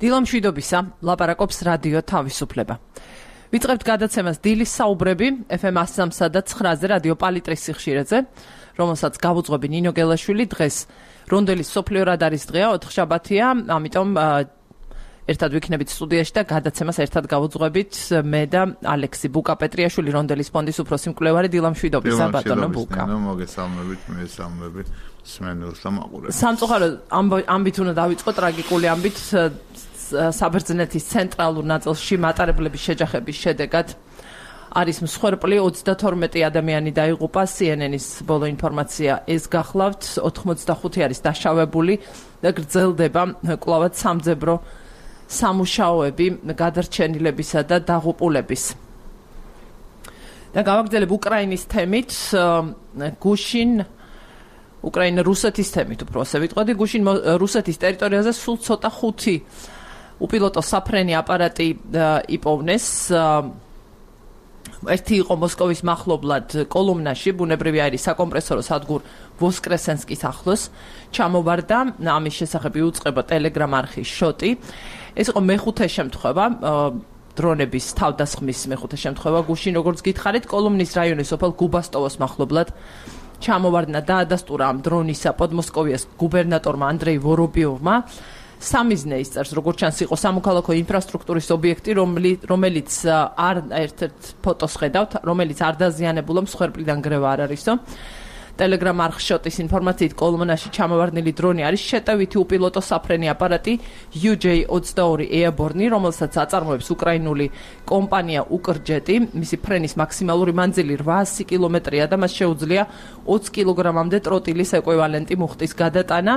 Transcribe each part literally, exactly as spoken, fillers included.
დილამშვიდობისა, ლაპარაკობს რადიო თავისუფლება. ვიწყებთ გადაცემას დილის საუბრები ეფ ემ one oh three და nine-ზე რადიო პალიტრის სიხშირეზე, რომელსაც გავუძღვები ნინო გელაშვილი. დღეს რონდელის მსოფლიო რადარის დღეა, ოთხშაბათია, ამიტომ ერთად ვიქნებით სტუდიაში და გადაცემას ერთად გავუძღვებით მე და ალექსი ბუკა-პეტრიაშვილი, რონდელის ფონდის უფროსი მკვლევარი. დილამშვიდობისა, ბატონო ბუკა. მოგესალმებით, მესალმებით სმენელს და მაყურებელს. სამწუხაროდ ამბით უნდა დავიწყო, ტრაგიკული ამბით. საბერძნეთის ცენტრალურ ნაწილში მატარებლების შეჯახების შედეგად არის მსხვერპლი, ოცდათორმეტი ადამიანი დაიღუპა. სი ენ ენის ბოლო ინფორმაცია ეს გახლავთ, ოთხმოცდახუთი არის დაშავებული და გრძელდება კვლავაც სამძებრო სამუშაოები გადარჩენილებისა და დაღუპულების. და გავაგრძელებ უკრაინის თემით, გუშინ უკრაინა რუსეთის თემით უფრო ასე ვიტყოდი, გუშინ რუსეთის ტერიტორიაზე სულ ცოტა ხუთი უპილოტო საფრენი აპარატი იპოვნეს. ერთი იყო მოსკოვის მახლობლად კოლუმნაში, ბუნებრივი აირის საკომპრესორო სადგურ ვოსკრესენსკის ახლოს ჩამოვარდა. ამის შესახებ იუწყება ტელეგრამ არხის შოტი. ეს იყო მეხუთე შემთხვევა, დრონების თავდასხმის მეხუთე შემთხვევა. გუშინ, როგორც გითხარით, კოლუმნის რაიონის სოფელ გუბასტოვოს მახლობლად ჩამოვარდნა და ადასტურა ამ დრონისა პოდმოსკოვიას გუბერნატორმა ანდრეი ვორობიოვმა. სამიზნე ისწერს, როგორც ჩანს, იყო სამოქალაქო ინფრასტრუქტურის ობიექტი, რომელიც არ ერთ-ერთ ფოტოს ხედავთ, რომელიც არ დაზიანებულა, მსხვერპლიდან გრევა არ არისო. ტელეგრამ არხის შოტის ინფორმაციით, კოლუმნაში ჩამოვარდნილი დრონი არის შეტევითი უპილოტო საფრენი აპარატი იუ ჯეი ოცდაორი Airborne, რომელსაც აწარმოებს უკრაინული კომპანია უკრჯეტი. მისი ფრენის მაქსიმალური მანძილი რვაასი კილომეტრია და მას შეუძლია ოცი კილოგრამამდე ტროტილის ეკვივალენტი მუხტის გადატანა.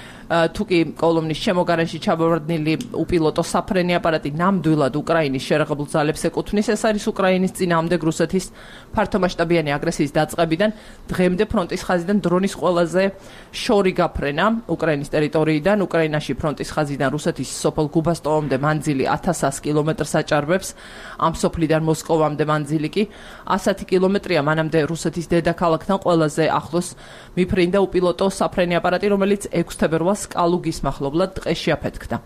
თუკი კოლუმნის შემოგარენში ჩამოვარდნილი უპილოტო საფრენი აპარატი ნამდვილად უკრაინის შერაღებულ ძალებს ეკუთვნის, ეს არის უკრაინის წინააღმდეგ რუსეთის ფართომასშტაბიანი აგრესიის დაწყებიდან დღემდე ფრონტის ხაზიდან დრონის ყველაზე შორი გაფრენა უკრაინის ტერიტორიიდან. უკრაინაში ფრონტის ხაზიდან რუსეთის სოფელ გუბასტოვამდე მანძილი ათას ასი კილომეტრს აჭარბებს, ამ სოფლიდან მოსკოვამდე მანძილი კი ასი კილომეტრია. მანამდე რუსეთის დედაქალაქთან ყველაზე ახლოს მიფრინდა უპილოტო საფრენი აპარატი, რომელიც ექვსი თებერვალს კალუგის მახლობლად ტყეში აფეთქდა.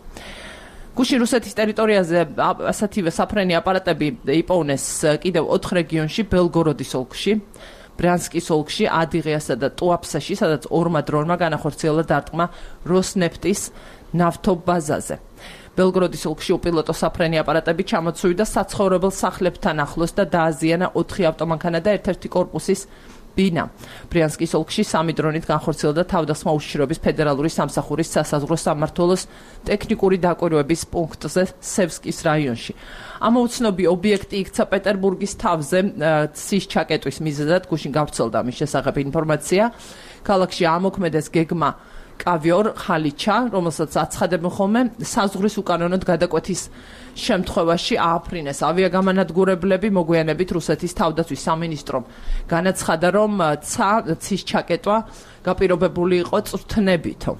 გუშინ რუსეთის ტერიტორიაზე ასეთივე საფრენი აპარატები იპოვნეს კიდევ ოთხ რეგიონში, ბელგოროდის ოლქში, ბრიანსკის ოლქში, ადიღეასა და ტუაფსაში, სადაც ორმა დრონმა განახორციელა დარტყმა როსნეფტის ნავთობაზაზე. ბელგოროდის ოლქში უპილოტო საფრენი აპარატები ჩამოცვიდა საცხოვრებელ სახლებთან ახლოს და დააზიანა ოთხი ავტომანქანა და ერთ-ერთი კორპუსის ბინა. ბრიანსკის ოლქში სამი დრონით განხორციელდა თავდასხმა უშიშროების ფედერალური სამსახურის სასაზღვრო სამმართველოს ტექნიკური დაკვირვების პუნქტზე სევსკის რაიონში. ამოუცნობი ობიექტი იქცა პეტერბურგის თავზე ცის ჩაკეტვის მიზეზად. გუშინ გავრცელდა ამის შესახებ ინფორმაცია. ქალაქში ამოქმედეს გეგმა კავიორ ხალიჩა, რომელსაც აცხადებენ ხოლმე, საზღვრის უკანონოდ გადაკვეთის შემთხვევაში ააფრინეს ავიაგამანადგურებლები. მოგვიანებით რუსეთის თავდაცვის სამინისტრომ განაცხადა, რომ ცის ჩაკეტვა გაპირობებული იყო წვრთნებითო.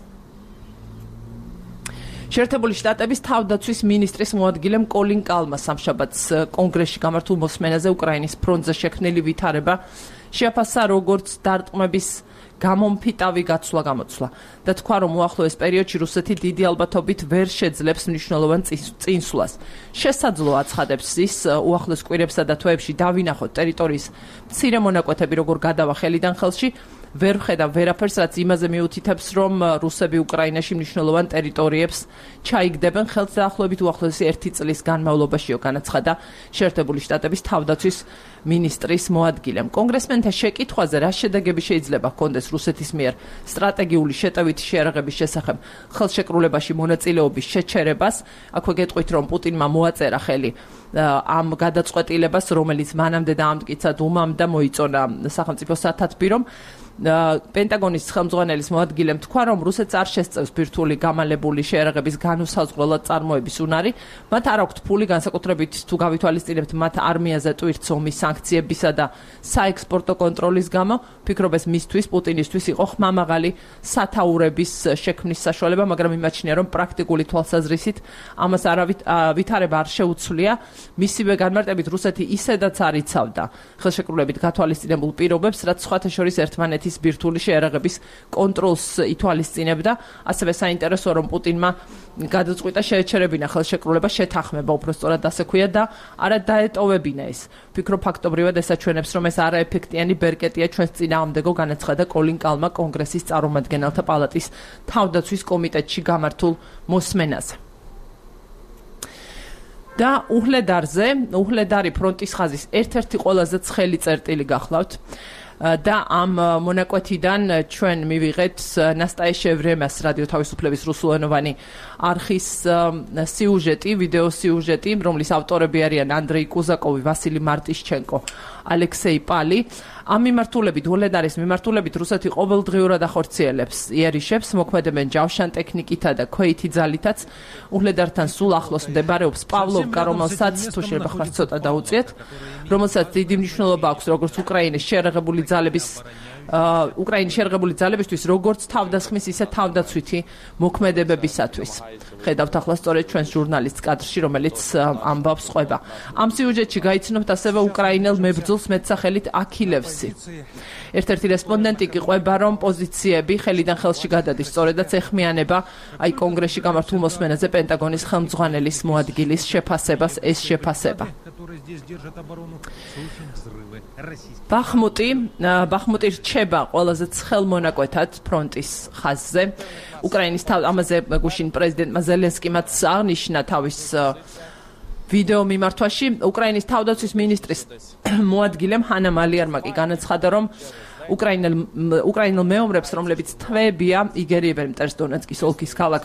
შეერთებული შტატების თავდაცვის მინისტრის მოადგილემ კოლინ კალმა სამშაბათს კონგრესში გამართულ მოსმენაზე უკრაინის ფრონტზე შექმნილი ვითარება შეაფასა როგორც დარტყმების გამომფიტავი გაცვლა გამოცვლა და თქვა, რომ უახლოეს პერიოდში რუსეთი დიდი ალბათობით ვერ შეძლებს მნიშვნელოვან წინსვლას. შესაძლოა, აცხადებს ის, უახლოეს კვირებსა და თვეებში დავინახოთ ტერიტორიის მცირე მონაკვეთები როგორ გადავა ხელიდან ხელში, ვერ ვხედავ ვერაფერს, რაც იმაზე მიუთითებს, რომ რუსები უკრაინაში მნიშვნელოვან ტერიტორიებს ჩაიგდებენ. ხელს დაახლოებით უახლოესი ერთი წლის განმავლობაშიო, განაცხადა შეერთებული შტატების თავდაცვის მინისტრის მოადგილემ. კონგრესმენთა შეკითხვაზე, რა შედეგები შეიძლება ჰქონდეს რუსეთის მიერ სტრატეგიული შეტევითი შეერაღების შესახებ ხელშეკრულებაში მონაწილეობის შეჩერებას, აქვე გეტყვით, რომ პუტინმა მოაწერა ხელი ამ გადაწყვეტილებას, რომელიც მანამდე დაამტკიცა დუმამ და მოიწონა სახელმწიფო სათათბირომ. პენტაგონის ხელმძღვანელის მოადგილემ თქვა, რომ რუსეთს არ შესწევს ბირთვული გამალებული შეერაღების განუსაზღვრელად წარმოების უნარი. მათ არ აქვთ ფული, განსაკუთრებით თუ გავითვალისწინებთ მათ არმიაზე ტვირთს ომის სანქციებისა და საექსპორტო კონტროლის გამო. ფიქრობ ეს მისთვის, პუტინისთვის იყო ხმამაღალი სათაურების შექმნის საშუალება, მაგრამ იმაჩნია, რომ პრაქტიკული თვალსაზრისით ამას არავით ვითარება არ შეუცვლია. მისივე განმარტებით რუსეთი ისედაც არ იცავდა ხელშეკრულებით გათვალისწინებულ პირობებს, რაც სხვათა შორის ერთმანეთის მათის ბირთვული შეერაღების კონტროლს ითვალისწინებდა. ასევე საინტერესოა, რომ პუტინმა გადაწყვიტა შეეჩერებინა ხელშეკრულება შეთანხმება, უпростоრად ასე ქვია და არა დაეტოვებინა ეს. ფიქრობ ფაქტობრივად ეს აჩვენებს, რომ ეს არაეფექტიანი ბერკეტია ჩვენს წინააღმდეგო, განაცხადა კოლინ კალმა კონგრესის წარმომადგენელთა პალატის თავდაცვის კომიტეტში გამართულ მოსმენაზე. და უჰლედარზე, უჰლედარი ფრონტის ხაზის ერთ-ერთი ყველაზე ცხელი წერტილი გახლავთ. და ამ მონაკვეთიდან ჩვენ მივიღეთ ნასტაია შევრემას რადიო თავისუფლების რუსულენოვანი არხის სიუჟეტი, ვიდეო სიუჟეტი, რომლის ავტორები არიან ანდრეი კუზაკოვი, ვასილი მარტიშჩენკო, ალექსეი პალი. ამ მიმართულებით, უჰლედარის მიმართულებით რუსეთი ყოველდღიურად ახორციელებს იერიშებს, მოქმედებენ ჯავშან ტექნიკითა და ქვეითი ძალითაც. უჰლედართან სულ ახლოს მდებარეობს პავლოვკა, რომელსაც თუ შეიძლება ხარ ცოტა დაუწიეთ, რომელსაც დიდი მნიშვნელობა აქვს როგორც უკრაინის შეერაღებული ძალების უკრაინის შეერაღებული ძალებისთვის, როგორც თავდასხმის, ისე თავდაცვითი მოქმედებებისათვის. ხედავთ ახლა სწორედ ჩვენს ჟურნალისტს კადრში, რომელიც ამბავს ყვება. ამ სიუჟეტში გაიცნობთ ასევე უკრაინელ მებრძოლს მეტსახელით აქილევსი. ერთ-ერთი რესპონდენტი კი ყვება, რომ პოზიციები ხელიდან ხელში გადადის, სწორედაც ეხმიანება აი კონგრესში გამართულ მოსმენაზე პენტაგონის ხელმძღვანელის მოადგილის შეფასებას ეს შეფასება. ბახმუტი, ბახმუტი რჩება ყველაზე ცხელ მონაკვეთად ფრონტის ხაზზე. უკრაინის ამაზე გუშინ პრეზიდენტმა ზელენსკიმაც აღნიშნა თავის ვიდეო მიმართვაში. უკრაინის თავდაცვის მინისტრის მოადგილემ ჰანა მალიარმა კი განაცხადა, რომ უკრაინელ უკრაინელ მეომრებს, რომლებიც თვეებია, იგერიებენ მტერს დონეცკის ოლქის ქალაქ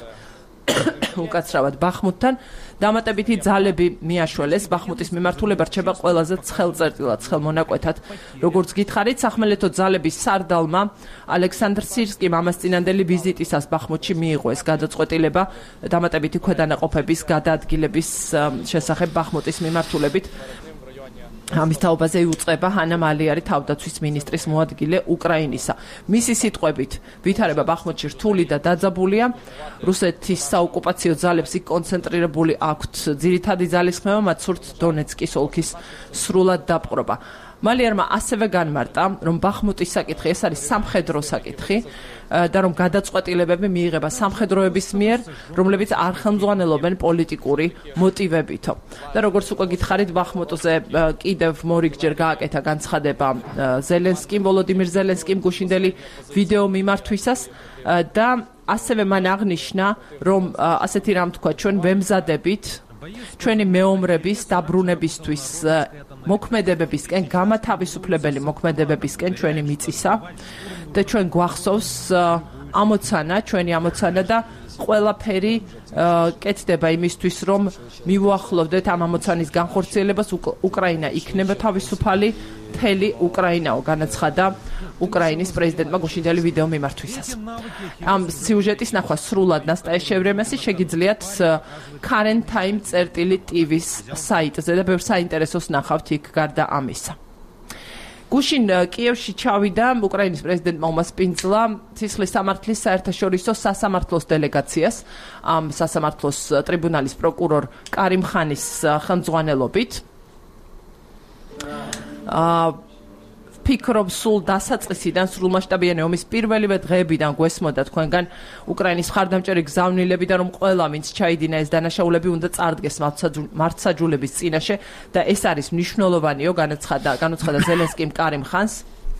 უკაცრავად ბახმუტთან, დამატებითი ძალები მიაშველეს. ბახმუტის მიმართულება რჩება ყველაზე ცხელ წერტილად, ცხელ მონაკვეთად. როგორც გითხარით, სახმელეთო ძალების სარდალმა ალექსანდრ სირსკიმ ამას წინანდელი ვიზიტისას ბახმუტში მიიღო ეს გადაწყვეტილება დამატებითი ქვედანაყოფების გადაადგილების შესახებ ბახმუტის მიმართულებით. ამის თაობაზე იუწყება ჰანა მალიარი, თავდაცვის მინისტრის მოადგილე უკრაინისა. მისი სიტყვებით, ვითარება ბახმუტში რთული და დაძაბულია. რუსეთის საოკუპაციო ძალებს იქ კონცენტრირებული აქვთ ძირითადი ძალისხმევა, მათ სურთ დონეცკის ოლქის სრულად დაპყრობა. მალიარმა ასევე განმარტა, რომ ბახმუტის საკითხი ეს არის სამხედრო საკითხი და რომ გადაწყვეტილებები მიიღება სამხედროების მიერ, რომლებიც არ ხელმძღვანელობენ პოლიტიკური მოტივებითო. და როგორც უკვე გითხარით, ბახმუტზე კიდევ მორიგჯერ გააკეთა განცხადება ზელენსკიმ, ვოლოდიმირ ზელენსკიმ გუშინდელი ვიდეო მიმართვისას და ასევე მან აღნიშნა, რომ ასეთი რამ თქვა, ჩვენ ვემზადებით ჩვენი მეომრების დაბრუნებისთვის მოქმედებებისკენ, გამათავისუფლებელი მოქმედებებისკენ ჩვენი მიწისა და ჩვენ გვახსოვს ამოცანა, ჩვენი ამოცანა და ყველაფერი კეთდება იმისთვის, რომ მივუახლოვდეთ ამ ამოცანის განხორციელებას, უკრაინა იქნება თავისუფალი, მთელი უკრაინაო, განაცხადა უკრაინის პრეზიდენტმა გუშინდელი ვიდეო მიმართვისას. ამ სიუჟეტის ნახვა სრულად ნასტაია შევრემასი შეგიძლიათ Current Time წერტილი ტივის საიტზე და ბევრ საინტერესოს ნახავთ იქ გარდა ამისა. გუშინ კიევში ჩავიდა უკრაინის პრეზიდენტმა უმასპინძლა ცისხლის სამართლის საერთაშორისო სასამართლოს დელეგაციას, ამ სასამართლოს ტრიბუნალის პროკურორ კარიმ ხანის ხელმძღვანელობით. ფიქრობ სულ დასაწყისიდან, სრულმასშტაბიანი ომის პირველივე დღეებიდან გვესმოდა თქვენგან უკრაინის მხარდამჭერი გზავნილები და რომ ყველა ვინც ჩაიდინა ეს დანაშაულები უნდა წარდგეს მართსაჯულების წინაშე და ეს არის მნიშვნელოვანიო, განაცხადა განაცხადა ზელენსკიმ კარიმ ხანს.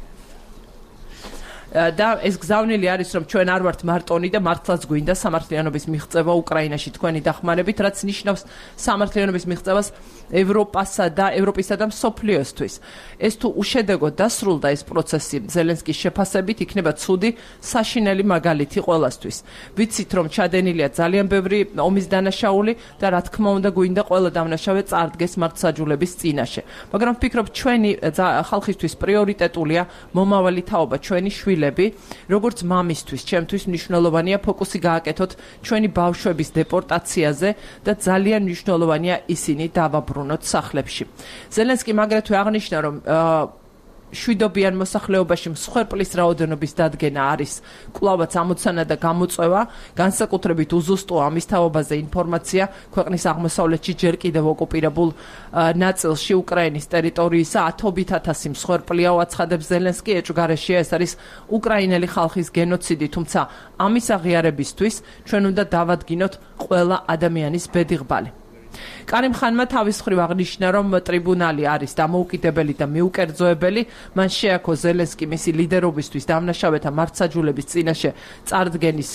და ეს გზავნილი არის, რომ ჩვენ არ ვართ მარტონი და მართლაც გვინდა სამართლიანობის მიღწევა უკრაინაში თქვენი დახმარებით, რაც ნიშნავს სამართლიანობის მიღწევას ევროპასა და ევროპისა და მსოფლიოსთვის. ეს თუ უშედეგოდ დასრულდა ეს პროცესი ზელენსკის შეფასებით, იქნება ცუდი საშინელი მაგალითი ყველასთვის. ვიცით, რომ ჩადენილია ძალიან ბევრი ომის დანაშაული და რა თქმა უნდა გვინდა ყველა დამნაშავე წარდგეს მართსაჯულების წინაშე. მაგრამ ვფიქრობ, ჩვენი ხალხისთვის პრიორიტეტულია მომავალი თაობა, ჩვენი შვილები. როგორც მამისთვის, ჩემთვის მნიშვნელოვანია ფოკუსი გააკეთოთ ჩვენი ბავშვების დეპორტაციაზე და ძალიან მნიშვნელოვანია ისინი დავაბრუნოთ სახლებში. ზელენსკიმ აგრეთვე აღნიშნა, რომ შვიდობიან მოსახლეობაში მსხვერპლის რაოდენობის დადგენა არის კვლავაც ამოცანა და გამოწვევა, განსაკუთრებით უზუსტოა ამის თაობაზე ინფორმაცია ქვეყნის აღმოსავლეთში ჯერ კიდევ ოკუპირებულ ნაწილში უკრაინის ტერიტორიისა ათობით ათასი მსხვერპლია, აცხადებს ზელენსკი. ეჭვგარეშეა, ეს არის უკრაინელი ხალხის გენოციდი, თუმცა ამის აღიარებისთვის ჩვენ უნდა დავადგინოთ ყველა ადამიანის ბედიღბალი. კარიმ ხანმა თავის მხრივ აღნიშნა, რომ ტრიბუნალი არის დამოუკიდებელი და მიუკერძოებელი. მან შეაქო ზელენსკი მისი ლიდერობისთვის დამნაშავეთა მართლმსაჯულების წინაშე წარდგენის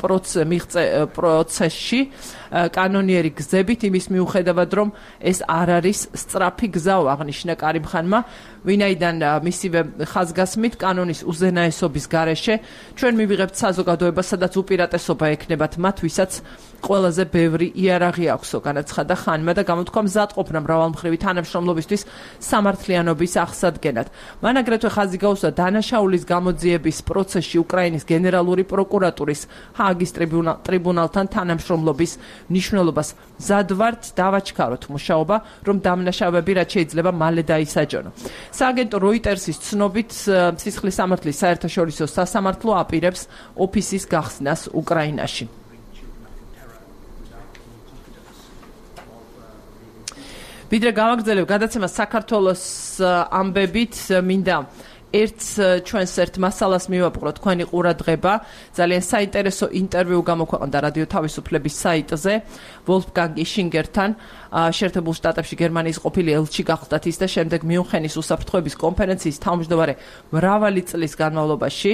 პროცესში კანონიერი გზებით, იმის მიუხედავად, რომ ეს არ არის სწრაფი გზა, აღნიშნა კარიმ ხანმა, ვინაიდან მისივე ხაზგასმით კანონის უზენაესობის გარეშე ჩვენ მივიღებთ საზოგადოებას, სადაც უპირატესობა ექნებათ მათ, ვისაც ყველაზე ბევრი იარაღი აქვსო, განაცხადა ხანმა და გამოთქვა მზადყოფნა მრავალმხრივი თანამშრომლობისთვის სამართლიანობის აღსადგენად. მან აგრეთვე ხაზი გაუსვა დანაშაულის გამოძიების პროცესში უკრაინის გენერალური პროკურატურის ჰააგის ტრიბუნალთან თანამშრომლობის მნიშვნელობას. მზად ვართ დავაჩქაროთ მუშაობა, რომ დამნაშავეები რაც შეიძლება მალე დაისაჯონო. სააგენტო როიტერსის ცნობით, სისხლის სამართლის საერთაშორისო სასამართლო აპირებს ოფისის გახსნას უკრაინაში. ვიდრე გავაგრძელებ გადაცემას საქართველოს ამბებით, მინდა ერთ ჩვენს ერთ მასალას მივაპყროთ თქვენი ყურადღება. ძალიან საინტერესო ინტერვიუ გამოქვეყნდა რადიო თავისუფლების საიტზე ვოლფგანგ იშინგერთან, შეერთებულ შტატებში გერმანიის ყოფილი ელჩი გახლდათ ის და შემდეგ მიუნხენის უსაფრთხოების კონფერენციის თავმჯდომარე მრავალი წლის განმავლობაში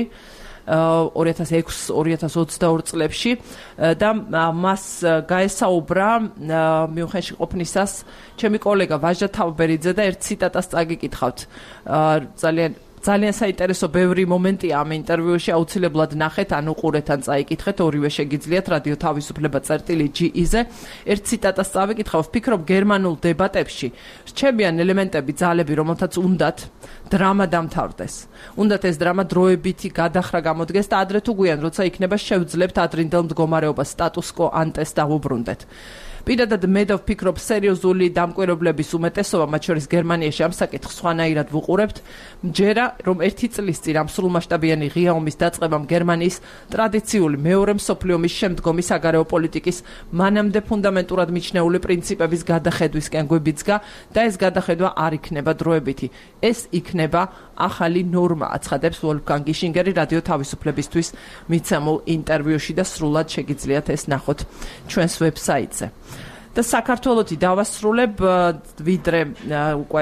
ორი ათას ექვსი ორი ათას ოცდაორი წლებში და მას გაესაუბრა მიუნხენში ყოფნისას ჩემი კოლეგა ვაჟა თავბერიძე და ერთ ციტატას წაგიკითხავთ. ძალიან ძალიან საინტერესო ბევრი მომენტია ამ ინტერვიუში, აუცილებლად ნახეთ, ან უყურეთ, ან წაიკითხეთ, ორივე შეგიძლიათ რადიო თავისუფლება წერტილი ჯი-ზე. ერთ ციტატას წავიკითხავ, ვფიქრობ გერმანულ დებატებში რჩებიან ელემენტები, ძალები, რომელთაც უნდათ დრამა დამთავრდეს. უნდათ ეს დრამა დროებითი გადახრა გამოდგეს და ადრე თუ გვიან, როცა იქნება შევძლებთ ადრინდელ მდგომარეობას status quo antes დავუბრუნდეთ. პირადად მე და ვფიქრობ სერიოზული დამკვირვებლების უმეტესობა, მათ შორის გერმანიაში ამ საკითხს სხვანაირად ვუყურებთ, მჯერა რომ ერთი წლის წინ ამ სრულმასშტაბიანი ღია ომის დაწყებამ გერმანიის ტრადიციული მეორე მსოფლიო ომის შემდგომი საგარეო პოლიტიკის მანამდე ფუნდამენტურად მიჩნეული პრინციპების გადახედვისკენ გვიბიძგა და ეს გადახედვა არ იქნება დროებითი. ეს იქნება ახალი ნორმა, აცხადებს ვოლფგანგ იშინგერი რადიო თავისუფლებისთვის მიცემულ ინტერვიუში და სრულად შეგიძლიათ ეს ნახოთ ჩვენს ვებსაიტზე. და საქართველოთი დავასრულებ, ვიდრე უკვე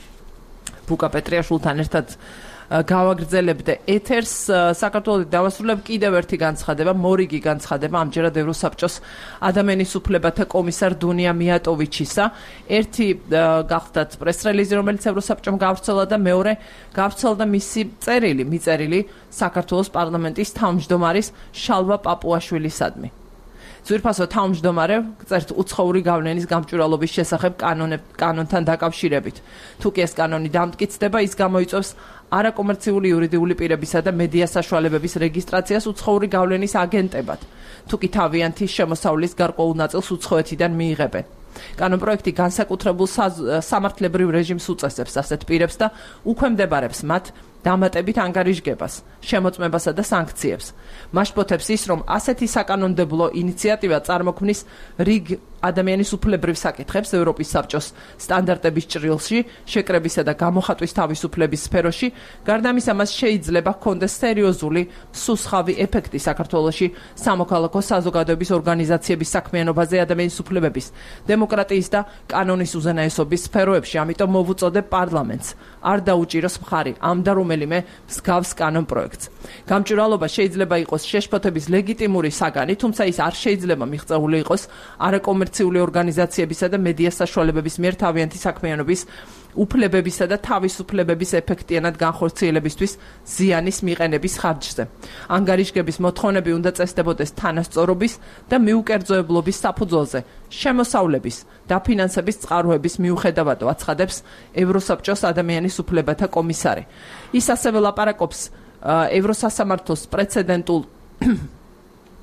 ბუკა პეტრიაშვილთან ერთად გავაგრძელებდე ეთერს, საქართველოთი დავასრულებ კიდევ ერთი განცხადება, მორიგი განცხადება ამჯერად ევროსაბჭოს ადამიანის უფლებათა კომისარ დუნია მიატოვიჩისა. ერთი გახდათ პრესრელიზი, რომელიც ევროსაბჭომ გავრცელა და მეორე გავრცელდა მისი წერილი, მიწერილი საქართველოს პარლამენტის თავმჯდომარის შალვა პაპუაშვილისადმი. ძვირფასო თავმჯდომარე წერთ უცხოური გავლენის გამჭვირვალობის შესახებ კანონთან დაკავშირებით. თუ კი ეს კანონი დამტკიცდება, ის გამოიწვევს არაკომერციული იურიდიული პირებისა და მედია საშუალებების რეგისტრაციას უცხოური გავლენის აგენტებად. თუ კი თავიანთი შემოსავლის გარკვეულ ნაწილს უცხოეთიდან მიიღებენ. კანონპროექტი განსაკუთრებულ სამართლებრივ რეჟიმს უწესებს ასეთ პირებს და უქვემდებარებს მათ დამატებით ანგარიშგებას, შემოწმებასა და სანქციებს. მაშპოთებს ის, რომ ასეთი საკანონმდებლო ინიციატივა წარმოქმნის რიგ ადამიანის უფლებრივ საკითხებს ევროპის საბჭოს სტანდარტების ჭრილში, შეკრებისა და გამოხატვის თავისუფლების სფეროში, გარდა ამისა მას შეიძლება ჰქონდეს სერიოზული მსუსხავი ეფექტი საქართველოში სამოქალაქო საზოგადოების ორგანიზაციების საქმიანობაზე ადამიანის უფლებების, დემოკრატიის და კანონის უზენაესობის სფეროებში, ამიტომ მოვუწოდებ პარლამენტს არ დაუჭიროს მხარი ამ და რომელიმე მსგავს კანონპროექტს. გამჭვირვალობა შეიძლება იყოს შეშფოთების ლეგიტიმური საგანი, თუმცა ის არ შეიძლება მიღწეული იყოს არაკომერციული ორგანიზაციებისა და მედია საშუალებების მიერ თავიანთი საქმიანობის უფლებებისა და თავისუფლებების ეფექტიანად განხორციელებისთვის ზიანის მიყენების ხარჯზე. ანგარიშგების მოთხოვნები უნდა წესდებოდეს თანასწორობის და მიუკერძოებლობის საფუძველზე, შემოსავლების და ფინანსების წყაროების მიუხედავად, აცხადებს ევროსაბჭოს ადამიანის უფლებათა კომისარი. ის ასევე ლაპარაკობს ევროსასამართლოს პრეცედენტულ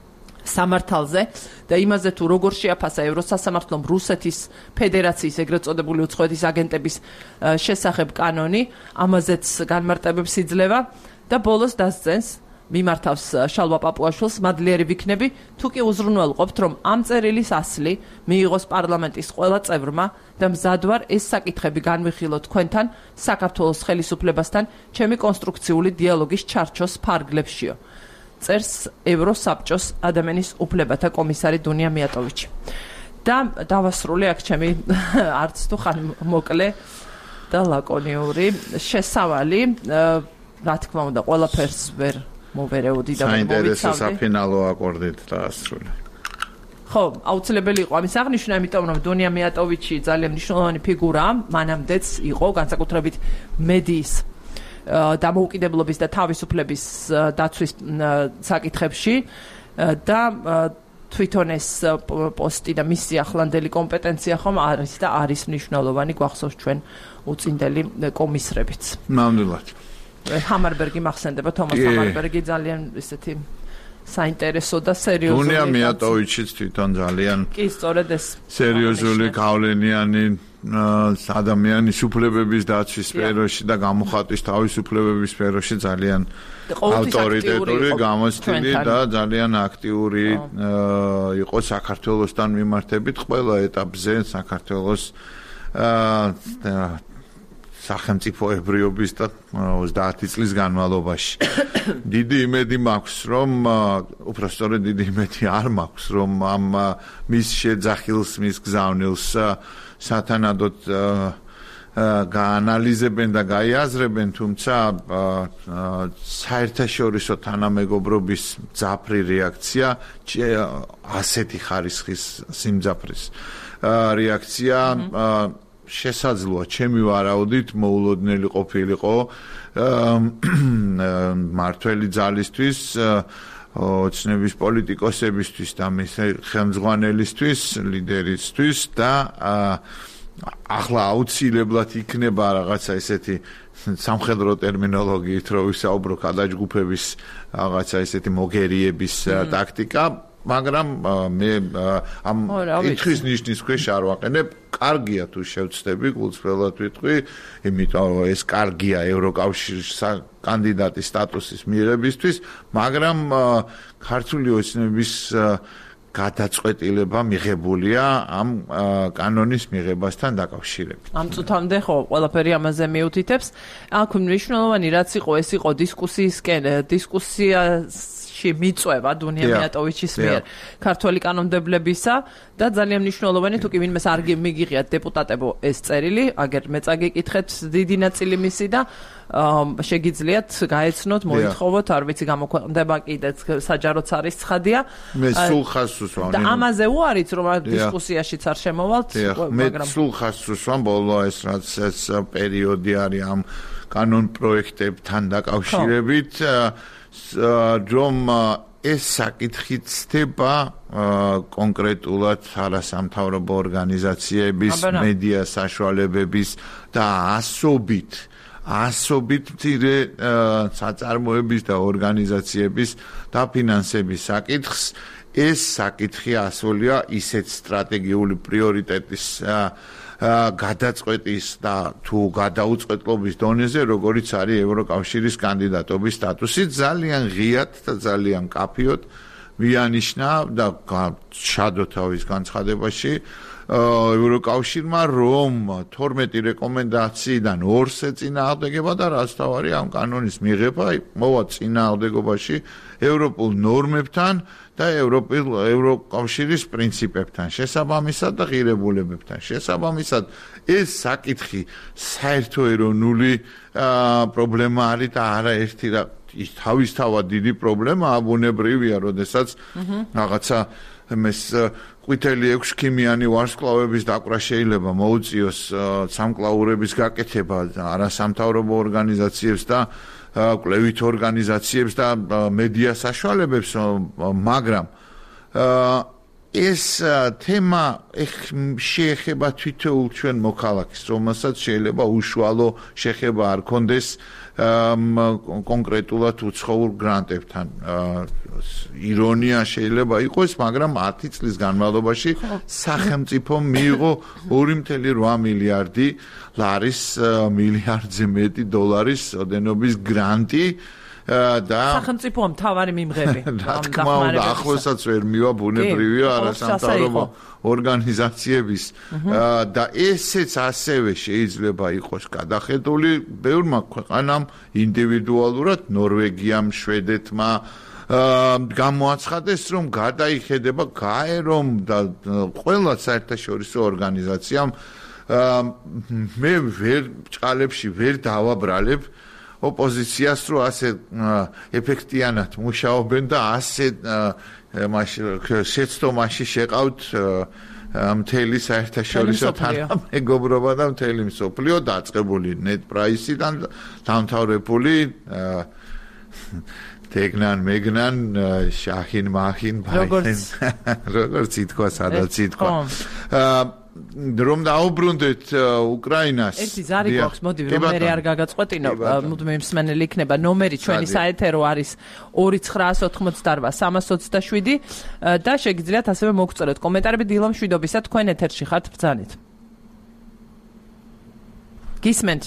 სამართალზე და იმაზე თუ როგორ შეაფასა ევროსასამართლომ რუსეთის ფედერაციის ეგრეთ წოდებული უცხოეთის აგენტების შესახებ კანონი, ამაზეც განმარტებებს იძლევა და ბოლოს დასძენს მიმართავს შალვა პაპუაშვილს, მადლიერი ვიქნები, თუ კი უზრუნველყოფთ, რომ ამ წერილის ასლი მიიღოს პარლამენტის ყველა წევრმა და მზად ვარ ეს საკითხები განვიხილოთ თქვენთან საქართველოს ხელისუფლებასთან ჩემი კონსტრუქციული დიალოგის ჩარჩოს ფარგლებშიო. წერს ევროსაბჭოს ადამიანის უფლებათა კომისარი დუნია მიატოვიჩი. და დავასრულე აქ ჩემი არც თუ ხან მოკლე და ლაკონიური შესავალი, რა თქმა უნდა, ყველაფერს ვერ მოვერეოდი და მოვიცავდი. საინტერესო საფინალო აკორდით დაასრულე. ხო, აუცილებელი იყო ამის აღნიშვნა, იმიტომ რომ დუნია მიატოვიჩი ძალიან მნიშვნელოვანი ფიგურაა, მანამდეც იყო განსაკუთრებით მედიის დამოუკიდებლობის და თავისუფლების დაცვის საკითხებში და თვითონ ეს პოსტი და მისი ახლანდელი კომპეტენცია ხომ არის და არის მნიშვნელოვანი, გვახსოვს ჩვენ უწინდელი კომისრებიც. ნამდვილად. ჰამარბერგი მახსენდება, თომას ჰამარბერგი ძალიან ისეთი საინტერესო და სერიოზული. დუნია მიატოვიჩიც თვითონ ძალიან კი, სწორედ ეს სერიოზული გავლენიანი ადამიანის უფლებების დაცვის სფეროში და გამოხატვის თავისუფლებების სფეროში ძალიან ავტორიტეტული, გამოცდილი და ძალიან აქტიური იყო საქართველოსთან მიმართებით ყველა ეტაპზე საქართველოს სახელმწიფოებრიობის და ოცდაათი წლის განმავლობაში. დიდი იმედი მაქვს, რომ უბრალოდ დიდი იმედი არ მაქვს, რომ ამ მის შეძახილს, მის გზავნილს სათანადოდ გაანალიზებენ და გაიაზრებენ, თუმცა საერთაშორისო თანამეგობრობის მძაფრი რეაქცია, ასეთი ხარისხის სიმძაფრის რეაქცია შესაძლოა ჩემი ვარაუდით მოულოდნელი ყოფილიყო მართველი ძალისთვის, ოცნების პოლიტიკოსებისთვის და მის ხელმძღვანელისთვის, ლიდერისთვის და ახლა აუცილებლად იქნება რაღაცა ესეთი სამხედრო ტერმინოლოგიით რო ვისაუბრო გადაჯგუფების რაღაცა ესეთი მოგერიების ტაქტიკა, მაგრამ მე ამ კითხვის ნიშნის ქვეშ არ ვაყენებ. კარგია თუ შევცდები, გულწრფელად ვიტყვი, იმიტომ რომ ეს კარგია ევროკავშირის კანდიდატის სტატუსის მიღებისთვის, მაგრამ ქართული ოცნების გადაწყვეტილება მიღებულია ამ კანონის მიღებასთან დაკავშირებით. ამ წუთამდე ხო ყველაფერი ამაზე მიუთითებს. აქ მნიშვნელოვანი რაც იყო, ეს იყო დისკუსიისკენ, დისკუსიაში მიწვევა დუნია მიატოვიჩის მიერ ქართული კანონმდებლებისა და ძალიან მნიშვნელოვანი თუ კი ვინმეს არ მიგიღიათ დეპუტატებო ეს წერილი, აგერ მე წაგიკითხეთ დიდი ნაწილი მისი და შეგიძლიათ გაეცნოთ, მოითხოვოთ, არ ვიცი გამოქვეყნდება კიდეც საჯაროც არის ცხადია. მე სულ ხაზს უსვამ. და ამაზე უარით რომ დისკუსიაშიც არ შემოვალთ, მაგრამ მე სულ ხაზს უსვამ ბოლო ეს რაც ეს პერიოდი არის ამ კანონ პროექტებთან დაკავშირებით, რომ ეს საკითხი ცდება კონკრეტულად არასამთავრობო ორგანიზაციების, მედია საშუალებების და ასობით ასობით მცირე საწარმოების და ორგანიზაციების დაფინანსების საკითხს. ეს საკითხი ასულია ისეთ სტრატეგიული პრიორიტეტის გადაწყვეტის და თუ გადაუწყვეტლობის დონეზე, როგორიც არის ევროკავშირის კანდიდატობის სტატუსი, ძალიან ღიად და ძალიან კაფიოდ მიანიშნა და ჩადო თავის განცხადებაში ევროკავშირმა, რომ თორმეტი რეკომენდაციიდან ორს ეწინააღმდეგება და რაც თავარი ამ კანონის მიღება მოვა წინააღმდეგობაში ევროპულ ნორმებთან და ევროკავშირის პრინციპებთან შესაბამისად და ღირებულებებთან შესაბამისად. ეს საკითხი საერთო ეროვნული პრობლემა არის და არაერთი ის თავისთავად დიდი პრობლემაა, ბუნებრივია, როდესაც რაღაცა ეს ყვითელი ექვსქიმიანი ვარსკვლავების დაკვრა შეიძლება მოუწიოს სამკლაურების გაკეთება არასამთავრობო ორგანიზაციებს და კვლევით ორგანიზაციებს და მედია საშუალებებს, მაგრამ ეს თემა შეეხება თითოეულ ჩვენ მოქალაქეს, რომელსაც შეიძლება უშუალო შეხება არ კონდეს კონკრეტულად უცხოურ გრანტებთან. ირონია შეიძლება იყოს, მაგრამ ათი წლის განმავლობაში სახელმწიფომ მიიღო ორი წუთი ოთხ მილიარდი ლარის, მილიარდზე მეტი დოლარის ოდენობის გრანტი და სახელმწიფოა მთავარი მიმღები. რა თქმა უნდა, ახლოსაც ვერ მივა ბუნებრივია არასამთავრობო ორგანიზაციების და ესეც ასევე შეიძლება იყოს გადახედული ბევრმა ქვეყანამ ინდივიდუალურად, ნორვეგიამ, შვედეთმა გამოაცხადეს, რომ გადაიხედება გაერომ და ყველა საერთაშორისო ორგანიზაციამ მე ვერ ბჭყალებში ვერ დავაბრალებ ოპოზიციას, რომ ასე ეფექტიანად მუშაობენ და ასე შეცდომაში შეყავთ მთელი საერთაშორისო თანამეგობრობა და მთელი მსოფლიო დაწყებული ნედ პრაისიდან დამთავრებული თეგნან მეგნან შაჰინ მაჰინ ბაიჰენ როგორც ითქვა სადაც ითქვა რომ დაუბრუნდეთ უკრაინას. ერთი ზარი გვაქვს, მოდი რომ მე არ გაგაწყვეტინო, მუდმივი მსმენელი იქნება. ნომერი ჩვენი საეთერო არის ორი ცხრაას ოთხმოცდაოთხ სამას ოცდაშვიდი და შეგიძლიათ ასევე მოგწეროთ კომენტარები დილა მშვიდობისა, თქვენ ეთერში ხართ, ბრძანეთ. გისმენთ?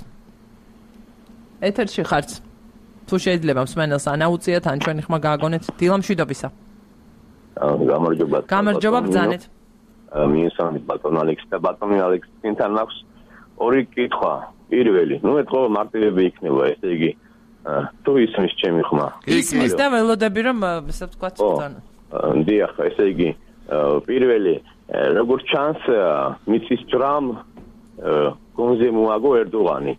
ეთერში ხართ? თუ შეიძლება მსმენელს ანაუციათ, ან ჩვენი ხმა გააგონეთ დილა მშვიდობისა. გამარჯობა. გამარჯობა, ბრძანეთ. მიესალმებით ბატონ ალექს და ბატონ ალექსთან აქვს ორი კითხვა. პირველი, ნუ ეთქო მარტივები იქნება, ესე იგი, თუ ისმის ჩემი ხმა. ისმის და ველოდები რომ ესე ვთქვათ თან. დიახ, ესე იგი, პირველი, როგორც ჩანს, მიწის ჯრამ გონზე მოაგო ერდოღანი.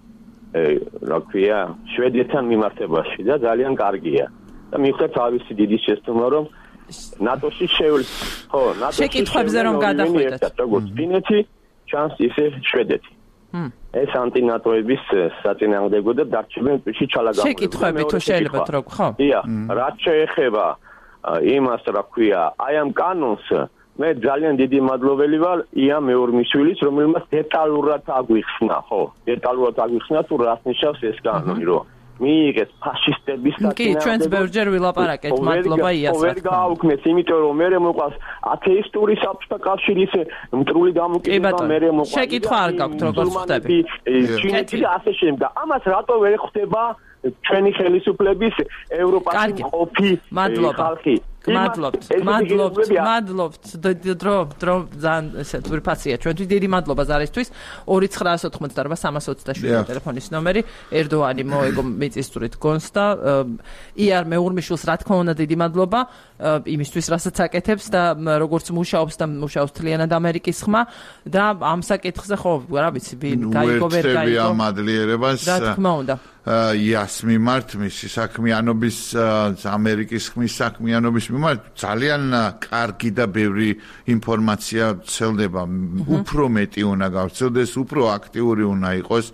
რა ქვია, შვედეთთან მიმართებაში და ძალიან კარგია. და მივხვდეთ თავისი დიდი შეცდომა, რომ ნატოში შევლ ხო ნატოში შეკითხვებზე რომ გადახვიდეთ როგორც ფინეთი ჩანს ისე შვედეთი ეს ანტინატოების საწინააღმდეგო და დარჩებენ ტვიში ჩალაგამოწმება შეკითხვები თუ შეიძლება რო ხო დიახ რაც შეეხება იმას რა ქვია აი ამ კანონს მე ძალიან დიდი მადლობელი ვარ ია მეორმიშვილის რომელმაც დეტალურად აგვიხსნა ხო დეტალურად აგვიხსნა თუ რას ნიშნავს ეს კანონი რო მიიღეს ფაშისტების საწინააღმდეგო კი ჩვენც ბევრჯერ ვილაპარაკეთ მადლობა იას ვერ გააუქმეს იმიტომ რომ მე მოყვას ათეისტური საბჭოთა კავშირის მტრული დამოკიდება მე მოყვას შეკითხვა არ გაქვთ როგორც ხდები ჩინეთი და ასე შემდეგ ამას რატო ვერ ხდება ჩვენი ხელისუფლების ევროპაში ყოფი ხალხი მადლობთ, მადლობთ, მადლობთ. დრო, დრო, ძალიან ესე თურფაცია. ჩვენთვის დიდი მადლობა ზარისთვის. ორი ცხრაას ოთხმოცდაოთხ სამას ოცდაშვიდი ტელეფონის ნომერი. ერდოანი მოეგო მიწისძვრით გონს და იარ მეურმიშვილს რა თქმა უნდა დიდი მადლობა იმისთვის, რასაც აკეთებს და როგორც მუშაობს და მუშაობს თლიანად ამერიკის ხმა და ამ საკითხზე ხო, რა ვიცი, ვინ გაიგო ვერ გაიგო. ამ ადლიერებას რა თქმა უნდა. იას მიმართ მისი საქმიანობის ამერიკის ხმის საქმიანობის მიმართ ძალიან კარგი და ბევრი ინფორმაცია ვრცელდება. უფრო მეტი უნდა გავრცელდეს, უფრო აქტიური უნდა იყოს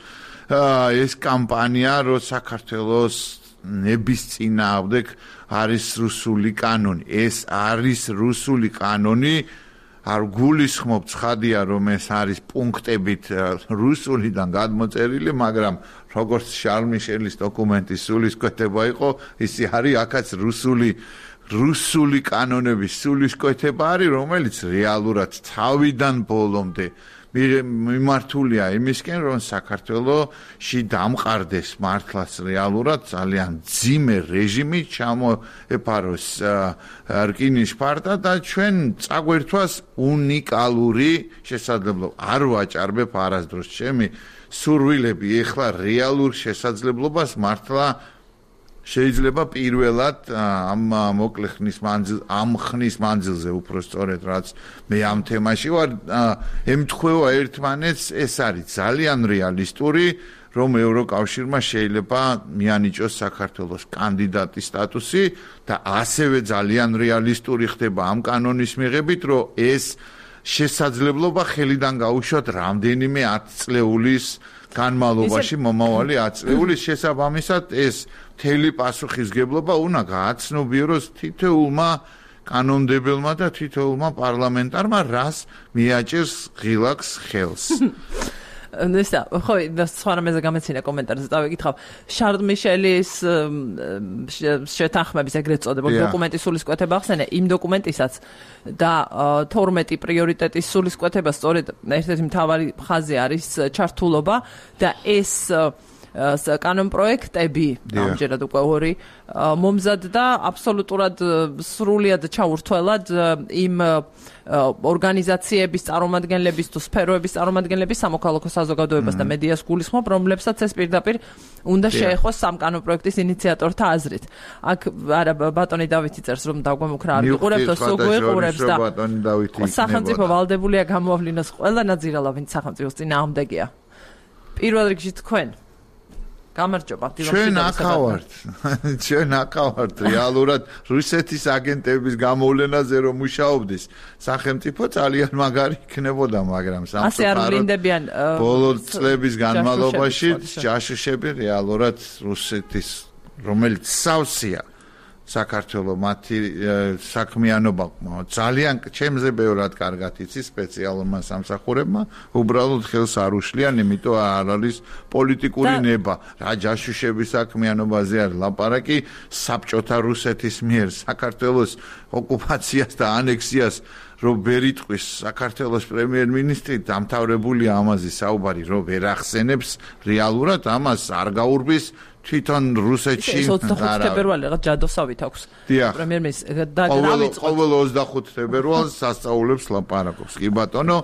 ეს კამპანია, რომ საქართველოს ნების წინააღმდეგ არის რუსული კანონი. ეს არის რუსული კანონი. არ გულისხმობ ცხადია რომ ეს არის პუნქტებით რუსულიდან გადმოწერილი, მაგრამ როგორც შარლ მიშელის დოკუმენტის სულისკვეთება იყო, ისი არის აქაც რუსული რუსული კანონების სულისკვეთება არის, რომელიც რეალურად თავიდან ბოლომდე მიმართულია იმისკენ, რომ საქართველოში დამყარდეს მართლაც რეალურად ძალიან ძიმე რეჟიმი ჩამოეფაროს რკინის ფარდა და ჩვენ წაგვერთვას უნიკალური შესაძლებლობა. არ ვაჭარბებ არასდროს ჩემი სურვილები ეხლა რეალურ შესაძლებლობას მართლა შეიძლება პირველად ამ მოკლე ხნის მანძილ ამ ხნის მანძილზე უფრო სწორედ რაც მე ამ თემაში ვარ ემთხვევა ერთმანეთს ეს არის ძალიან რეალისტური რომ ევროკავშირმა შეიძლება მიანიჭოს საქართველოს კანდიდატის სტატუსი და ასევე ძალიან რეალისტური ხდება ამ კანონის მიღებით რომ ეს შესაძლებლობა ხელიდან გაუშვათ რამდენიმე ათწლეულის განმავლობაში მომავალი ათწლეულის შესაბამისად ეს მთელი პასუხისგებლობა უნდა გააცნობიეროს თითოეულმა კანონმდებელმა და თითოეულმა პარლამენტარმა რას მიაჭერს ღილაკს ხელს. ნესა, ხო, და სხვა რამეზე გამეცინა კომენტარზე დავიკითხავ. შარლ მიშელის შეთანხმების ეგრეთ წოდებულ დოკუმენტის სულისკვეთება ახსენე, იმ დოკუმენტისაც და თორმეტი პრიორიტეტის სულისკვეთება სწორედ ერთ-ერთი მთავარი ხაზი არის ჩართულობა და ეს კანონპროექტები ამჯერად უკვე ორი მომზადდა აბსოლუტურად სრულიად ჩაურთველად იმ ორგანიზაციების წარმომადგენლების თუ სფეროების წარმომადგენლების სამოქალაქო საზოგადოებას და მედიას გულისხმობ, რომლებსაც ეს პირდაპირ უნდა შეეხოს სამ კანონპროექტის ინიციატორთა აზრით. აქ არა ბატონი დავითი წერს რომ დაგვემუქრა არ იყურებთ და სულ გვიყურებს და სახელმწიფო ვალდებულია გამოავლინოს ყველა ნაძირალა, ვინც სახელმწიფოს წინააღმდეგია. პირველ რიგში თქვენ გამარჯობა. ჩვენ ახავართ. ჩვენ ახავართ რეალურად რუსეთის აგენტების გამოვლენაზე რომ მუშაობდეს. სახელმწიფო ძალიან მაგარი იქნებოდა, მაგრამ სამწუხაროდ ბოლო წლების განმავლობაში ჯაშუშები რეალურად რუსეთის რომელიც სავსეა საქართველოს მათი საქმიანობა ძალიან ჩემზე ბევრად კარგად იცის სპეციალურმა სამსახურებმა უბრალოდ ხელს არ უშლიან, იმიტომ არ არის პოლიტიკური ნება. რა ჯაშუშების საქმიანობაზე არ ლაპარაკი, საბჭოთა რუსეთის მიერ საქართველოს ოკუპაციას და ანექსიას რომ ვერ იტყვის საქართველოს პრემიერ-მინისტრი დამთავრებული ამაზე საუბარი რომ ვერ ახსენებს რეალურად ამას არ გაურბის თვითონ რუსეთში ოცდახუთი თებერვალი რაღაც ჯადოსავით აქვს პრემიერ-მინისტრს და დავიწყოთ ყოველ ოცდახუთი თებერვალს სასწაულებს ლაპარაკობს. კი ბატონო,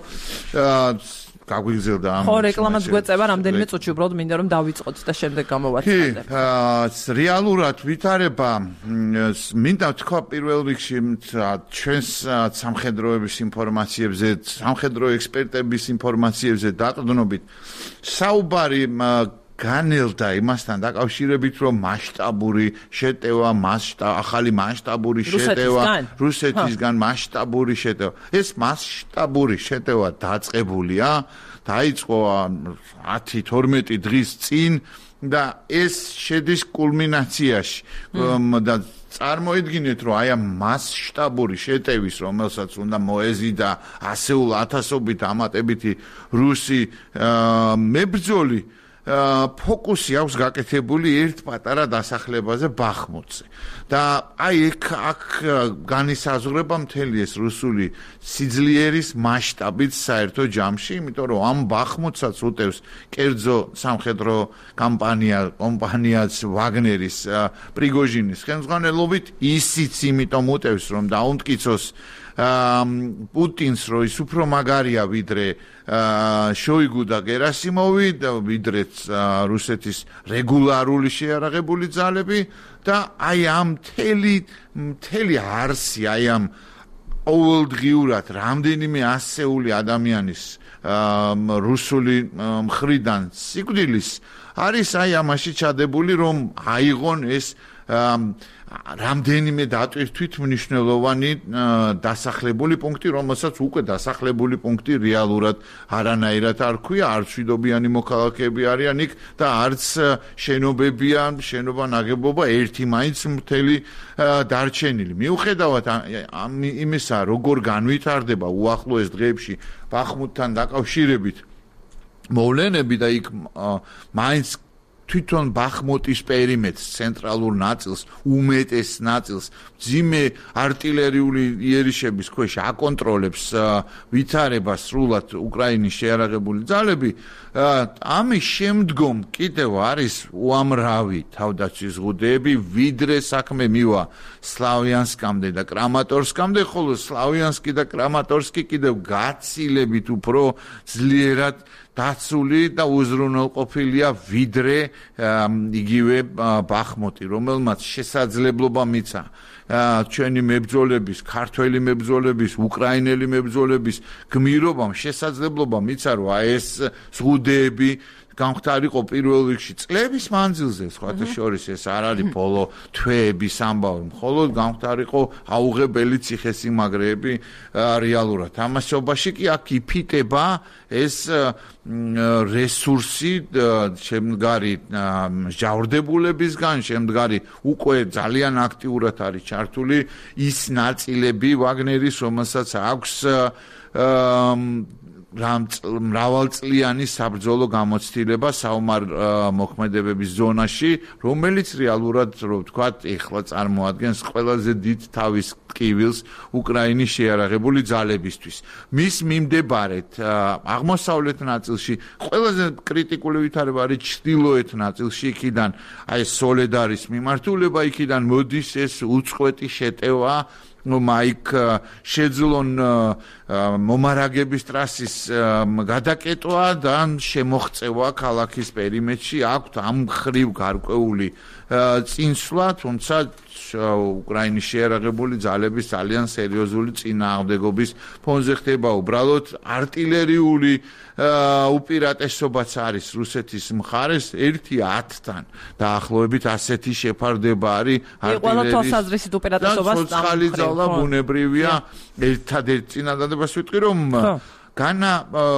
გაგვიგზელდა ამ ხო რეკლამაც გვეწევა რამდენიმე წუთში, უბრალოდ მინდა რომ დავიწყოთ და შემდეგ გამოვაცხადებ. კი, რეალურად ვითარება მინდა თქვა პირველ რიგში ჩვენს სამხედროების ინფორმაციებზე, სამხედრო ექსპერტების ინფორმაციებზე დაყრდნობით საუბარი განელდა იმასთან დაკავშირებით, რომ მასშტაბური შეტევა, ახალი მასშტაბური შეტევა, რუსეთისგან მასშტაბური შეტევა. ეს მასშტაბური შეტევა დაწყებულია, დაიწყო ათი თორმეტი დღის წინ და ეს შედის კულმინაციაში. და წარმოიდგინეთ, რომ აი ამ მასშტაბური შეტევის, რომელსაც უნდა მოეზიდა ასეულ ათასობით ამატებითი რუსი მებრძოლი ფოკუსი აქვს გაკეთებული ერთ პატარა დასახლებაზე ბახმუტზე. და აი ეგ აქ განისაზღვრება მთელი ეს რუსული სიძლიერის მასშტაბით საერთო ჯამში, იმიტომ რომ ამ ბახმუტსაც უტევს კერძო სამხედრო კამპანია, კომპანიაც ვაგნერის პრიგოჟინის ხელმძღვანელობით, ისიც იმიტომ უტევს, რომ დაუმტკიცოს პუტინს, რომ ის უფრო მაგარია ვიდრე შოიგუ და გერასიმოვი და ვიდრეც რუსეთის რეგულარული შეარაღებული ძალები და აი ამ მთელი მთელი არსი, აი ამ ყოველდღიურად რამდენიმე ასეული ადამიანის რუსული მხრიდან სიკვდილის არის აი ამაში ჩადებული, რომ აიღონ ეს რამდენიმე დატვირთვით მნიშვნელოვანი დასახლებული პუნქტი, რომელსაც უკვე დასახლებული პუნქტი რეალურად არანაირად არ ქვია, არც მშვიდობიანი მოქალაქეები არიან იქ და არც შენობებია, შენობა ნაგებობა ერთი მაინც მთელი დარჩენილი. მიუხედავად იმისა, როგორ განვითარდება უახლოეს დღეებში ბახმუტთან დაკავშირებით მოვლენები და იქ მაინც თვითონ ბახმუტის პერიმეტრს, ცენტრალურ ნაწილს, უმეტეს ნაწილს, მძიმე артиლერიული იერიშების ქვეშ აკონტროლებს ვითარებას სრულად უკრაინის შეარაღებული ძალები, ამის შემდგომ კიდევ არის უამრავი თავდაცვის ზღუდეები, ვიდრე საქმე მივა სლავიანსკამდე და კრამატორსკამდე, ხოლო სლავიანსკი და კრამატორსკი კიდევ გაცილებით უფრო ძლიერად დაცული და უზრუნველყოფილია ვიდრე იგივე ბახმუტი, რომელმაც შესაძლებლობა მიცა ჩვენი მებრძოლების, ქართველი მებრძოლების, უკრაინელი მებრძოლების გმირობამ შესაძლებლობა მიცა, რომ ეს ზღუდეები გამختარიყო პირველ რიგში წლების მანძილზე, სხვათა შორის ეს არ არის ბოლო თვეების ამბავი, მხოლოდ გამختარიყო აუღებელი ციხესიმაგრეები რეალურად. ამასობაში კი აქ იფიტება ეს რესურსი შემდგარი ჟავრდებულებისგან, შემდგარი უკვე ძალიან აქტიურად არის ჩართული ის ნაწილები ვაგნერის, რომელსაც აქვს მრავალწლიანი საბრძოლო გამოცდილება საომარ მოქმედებების ზონაში, რომელიც რეალურად, რომ ვთქვათ, ეხლა წარმოადგენს ყველაზე დიდ თავის ტკივილს უკრაინის შეიარაღებული ძალებისთვის. მის მიმდებარედ აღმოსავლეთ ნაწილში ყველაზე კრიტიკული ვითარება არის ჩრდილოეთ ნაწილში, იქიდან აი სოლედარის მიმართულება, იქიდან მოდის ეს უწყვეტი შეტევა მაიკ შეძლონ მომარაგების ტრასის გადაკეტვა და შემოღწევა ქალაქის პერიმეტრში, აქვთ ამ ხრივ გარკვეული წინსვლა, თუმცა უკრაინის შეიარაღებული ძალების ძალიან სერიოზული წინააღმდეგობის ფონზე ხდება უბრალოდ артиლერიული უპირატესობაც არის რუსეთის მხარეს ერთი ათთან დაახლოებით ასეთი შეფარდება არის артиლერიის უპირატესობას ცოცხალი ძალა ბუნებრივია ერთადერთი წინადადებას ვიტყვი რომ განა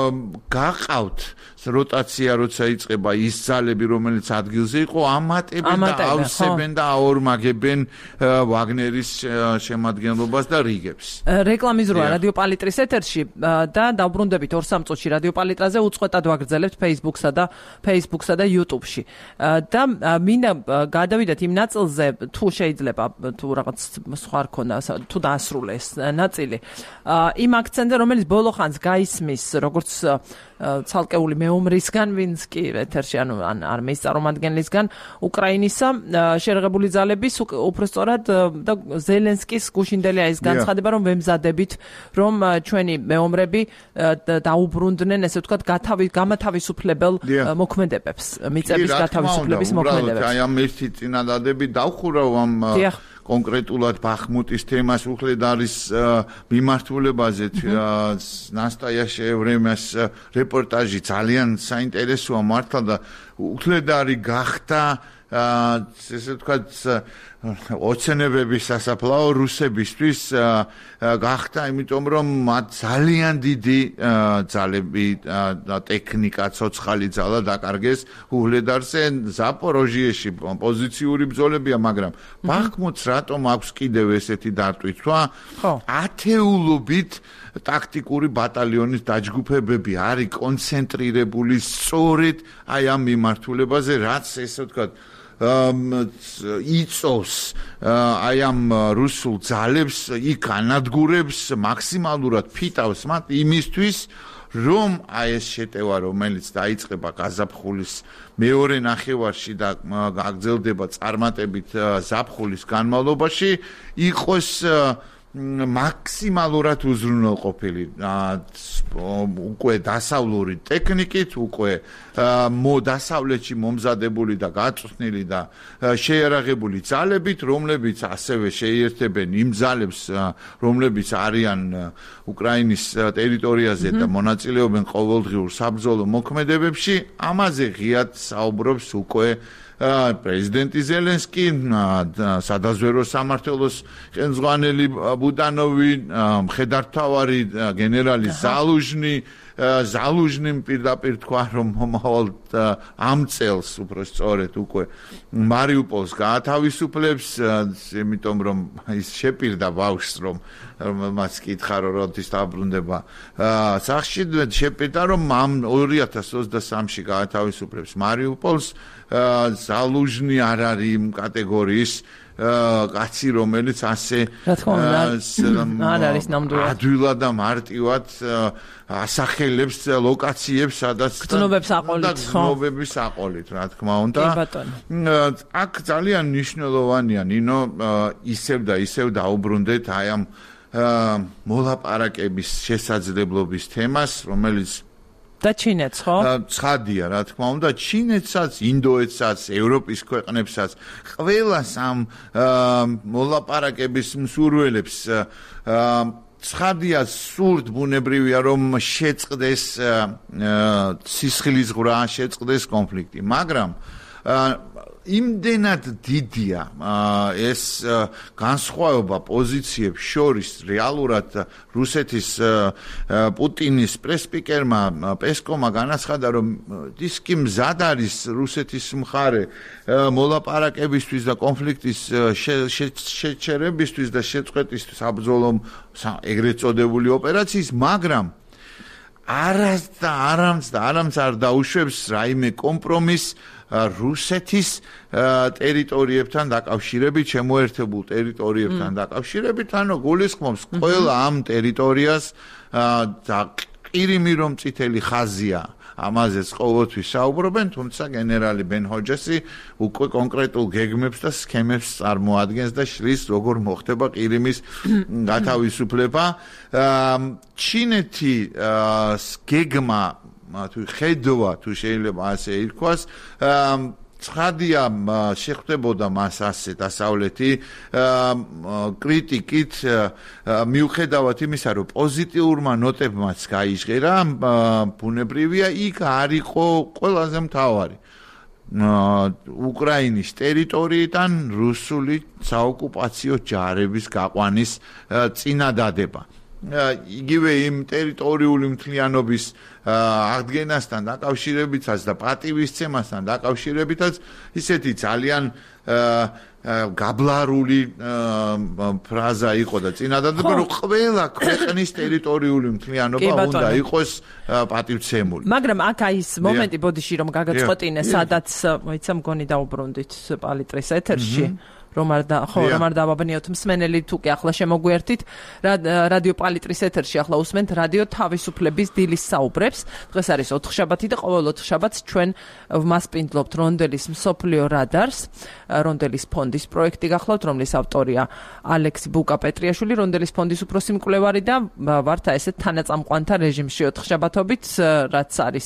გაყავთ როტაცია როცა იწყება ის ძალები რომელიც ადგილზე იყო ამატებენ და ავსებენ და აორმაგებენ ვაგნერის შემადგენლობას და რიგებს. რეკლამის როა რადიო პალიტრის ეთერში და დავბრუნდებით ორ სამ წუთში რადიო პალიტრაზე უწყვეტად ვაგრძელებთ Facebook-სა და Facebook-სა და YouTube-ში. და მინდა გადავიდეთ იმ ნაწილზე თუ შეიძლება თუ რაღაც სხვა რქონა თუ დაასრულეს ნაწილი. იმ აქცენტზე რომელიც ბოლო ხანს გაისმის როგორც ცალკეული მეომრისგან, ვინც კი ეთერში ანუ არმიის წარმომადგენლისგან უკრაინისა შეიარაღებული ძალების უпростоრად და ზელენსკის გუშინდელი ის განცხადება რომ ვემზადებით რომ ჩვენი მეომრები დაუბრუნდნენ ესე ვთქვათ გამათავისუფლებელ მოქმედებებს, მიწების გათავისუფლების მოქმედებებს. აი ამ ერთი წინადადები დავხურავ ამ კონკრეტულად ბახმუტის თემას უხლედარის მიმართულებაზე ნასტაია შეევრემეს რეპორტაჟი ძალიან საინტერესოა მართლა და უხლედარი გახდა ესე ვთქვათ ოცნებების სასაფლაო რუსებისთვის გახდა, იმიტომ რომ მათ ძალიან დიდი ძალები და ტექნიკა, ცოცხალი ძალა დაკარგეს უჰლედარზე, ზაპოროჟიეში პოზიციური ბრძოლებია, მაგრამ ბახმუტს რატომ აქვს კიდევ ესეთი დარტვირთვა? ათეულობით ტაქტიკური ბატალიონის დაჯგუფებები არის კონცენტრირებული სწორედ აი ამ მიმართულებაზე, რაც ესე ვთქვათ იწოვს აი ამ რუსულ ძალებს იქ ანადგურებს მაქსიმალურად ფიტავს მათ იმისთვის რომ აი ეს შეტევა რომელიც დაიწყება გაზაფხულის მეორე ნახევარში და გაგრძელდება წარმატებით ზაფხულის განმავლობაში იყოს მაქსიმალურად უზრუნველყოფილი უკვე დასავლური ტექნიკით, უკვე დასავლეთში მომზადებული და გაწვრთნილი და შეიარაღებული ძალებით, რომლებიც ასევე შეიერთებენ იმ ძალებს, რომლებიც არიან უკრაინის ტერიტორიაზე და მონაწილეობენ ყოველდღიურ საბრძოლო მოქმედებებში, ამაზე ღიად საუბრობს უკვე პრეზიდენტი ზელენსკი, სადაზვერო სამმართველოს ხელმძღვანელი ბუდანოვი, მხედართმთავარი გენერალი ზალუჟნი, ზალუჟნიმ პირდაპირ თქვა, რომ მომავალ ამ წელს უпростоრად უკვე მარიუპოლს გაათავისუფლებს, იმიტომ რომ ის შეპირდა ბავშვს, რომ მას კითხა რომ როდის დაბრუნდება სახლში, შეპირდა რომ ამ ორი ათას ოცდასამში გაათავისუფლებს მარიუპოლს, ზალუჟნი არ არის იმ კატეგორიის კაცი, რომელიც ასე არ არის ნამდვილად ადვილად და მარტივად ასახელებს ლოკაციებს, სადაც გრძნობებს აყოლით, ხო? გრძნობების აყოლით, რა თქმა უნდა. აქ ძალიან მნიშვნელოვანია, ნინო, ისევ და ისევ დაუბრუნდეთ აი ამ მოლაპარაკების შესაძლებლობის თემას, რომელიც და ჩინეთს, ხო? ცხადია, რა თქმა უნდა, ჩინეთსაც, ინდოეთსაც, ევროპის ქვეყნებსაც, ყველას ამ მოლაპარაკების მსურველებს ცხადია სურთ ბუნებრივია რომ შეწყდეს სისხლის ღრა, შეწყდეს კონფლიქტი, მაგრამ იმდენად დიდია ეს განსხვავება პოზიციებს შორის რეალურად რუსეთის პუტინის პრესპიკერმა პესკოვმა განაცხადა რომ ის კი მზად არის რუსეთის მხარე მოლაპარაკებისთვის და კონფლიქტის შეჩერებისთვის და შეწყვეტისთვის საბრძოლო ეგრეთ წოდებული ოპერაციის, მაგრამ არას და არამც და არამც არ დაუშვებს რაიმე კომპრომისს რუსეთის ტერიტორიებთან დაკავშირებით, შემოერთებულ ტერიტორიებთან დაკავშირებით, ანუ გულისხმობს ყველა ამ ტერიტორიას და ყირიმი რომ წითელი ხაზია, ამაზეც ყოველთვის საუბრობენ, თუმცა გენერალი ბენ-ჰოჯესი უკვე კონკრეტულ გეგმებს და სქემებს წარმოადგენს და შლის როგორ მოხდება ყირიმის გათავისუფლება. ჩინეთი გეგმა თუ ხედვა თუ შეიძლება ასე ითქვას, ცხადია შეხვდებოდა მას ასე დასავლეთი კრიტიკით მიუხედავად იმისა, რომ პოზიტიურმა ნოტებმაც გაიჟღერა, ბუნებრივია იქ არ იყო ყველაზე მთავარი უკრაინის ტერიტორიიდან რუსული საოკუპაციო ჯარების გაყვანის წინადადება. იგივე იმ ტერიტორიული მთლიანობის აღდგენასთან დაკავშირებითაც და პატივისცემასთან დაკავშირებითაც ისეთი ძალიან გაბლარული ფრაზა იყო და წინადადება, რომ ყველა ქვეყნის ტერიტორიული მთლიანობა უნდა იყოს პატივცემული. მაგრამ აქ აი ის მომენტი ბოდიში რომ გაგაწყვეტინე, სადაც მოიცა მგონი დაუბრუნდით პალიტრის ეთერში. რომ არ და ხო რომ არ დავაბნიოთ მსმენელი თუ კი ახლა შემოგვიერთით რადიო პალიტრის ეთერში ახლა უსმენთ რადიო თავისუფლების დილის საუბრებს. დღეს არის ოთხშაბათი და ყოველ ოთხშაბათს ჩვენ ვმასპინძლობთ რონდელის მსოფლიო რადარს, რონდელის ფონდის პროექტი გახლავთ, რომლის ავტორია ალექსი ბუკა-პეტრიაშვილი, რონდელის ფონდის უფროსი მკვლევარი და ვართ ესეთ თანაწამყვანთა რეჟიმში ოთხშაბათობით, რაც არის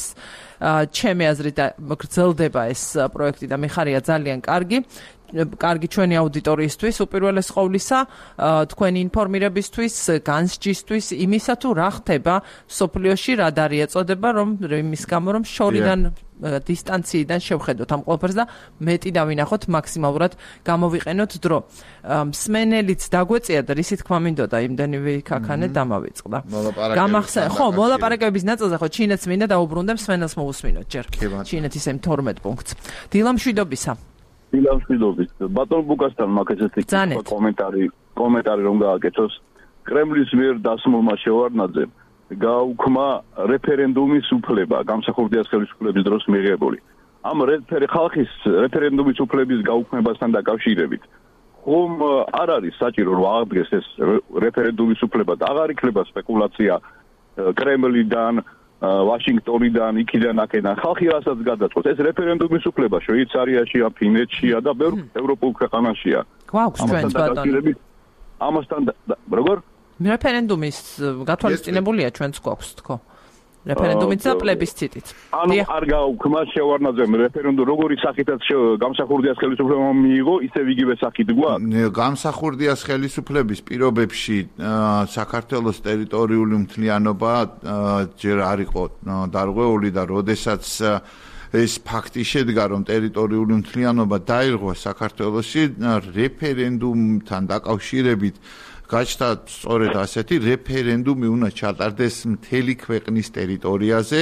ჩემი აზრით გრძელდება ეს პროექტი და მიხარია ძალიან კარგი. კარგი ჩვენი აუდიტორიისთვის, უპირველეს ყოვლისა, თქვენი ინფორმირებისთვის, განსჯისთვის, იმისა თუ რა ხდება სოფლიოში, რა დარიეწოდება, რომ იმის გამო რომ შორიდან დისტანციიდან შევხედოთ ამ ყველაფერს და მეტი დავინახოთ, მაქსიმალურად გამოვიყენოთ დრო. მსმენელიც დაგვეწია და რისი თქმა მინდოდა, იმდენივე ქაქანე დამავიწყდა. გამახსენე, ხო, მოლაპარაკებების ნაწილზე ხო ჩინეთს მინდა დაუბრუნდე, მსმენელს მოვუსმინოთ ჯერ. ჩინეთის ემ თორმეტ პუნქტს. დილა მშვიდობისა. დილამშვიდობის. ბატონ ბუკასთან მაქვს ესეთი კომენტარი, კომენტარი რომ გააკეთოს. კრემლის მიერ დასმულმა შევარდნაძემ გაუქმა რეფერენდუმის უფლება, გამსახურდიას ხელისუფლების დროს მიღებული. ამ ხალხის რეფერენდუმის უფლების გაუქმებასთან დაკავშირებით ხომ არ არის საჭირო რომ აღდგეს ეს რეფერენდუმის უფლება და აღარ იქნება სპეკულაცია კრემლიდან ვაშინგტონიდან, იქიდან, აქედან ხალხი რასაც გადაწყვეტს. ეს რეფერენდუმის უფლება შვეიცარიაშია, ფინეთშია და ბევრ ევროპულ ქვეყანაშია. გვაქვს ჩვენც ბატონო. ამასთან როგორ? რეფერენდუმის გათვალისწინებულია ჩვენც გვაქვს თქო. რეფერენდუმით და პლებისციტით. ანუ არ გაუქმა შევარდნაძემ რეფერენდუმი როგორი სახითაც გამსახურდიას ხელისუფლებამ მიიღო, ისევ იგივე სახით გვაქვს. გამსახურდიას ხელისუფლების პირობებში საქართველოს ტერიტორიული მთლიანობა ჯერ არ იყო დარღვეული და როდესაც ეს ფაქტი შედგა, რომ ტერიტორიული მთლიანობა დაირღვა საქართველოში რეფერენდუმთან დაკავშირებით გაჩნდა სწორედ ასეთი რეფერენდუმი უნდა ჩატარდეს მთელი ქვეყნის ტერიტორიაზე,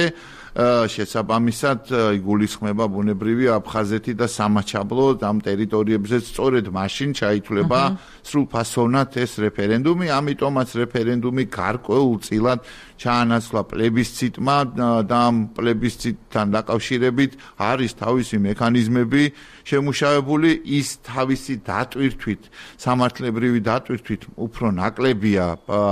შესაბამისად იგულისხმება ბუნებრივი აფხაზეთი და სამაჩაბლო ამ ტერიტორიებზე სწორედ მაშინ ჩაითვლება სრულფასოვნად ეს რეფერენდუმი, ამიტომაც რეფერენდუმი გარკვეულწილად ჩაანაცვლა პლებისციტმა და ამ პლებისციტთან დაკავშირებით არის თავისი მექანიზმები შემუშავებული, ის თავისი დატვირთვით, სამართლებრივი დატვირთვით უფრო ნაკლებია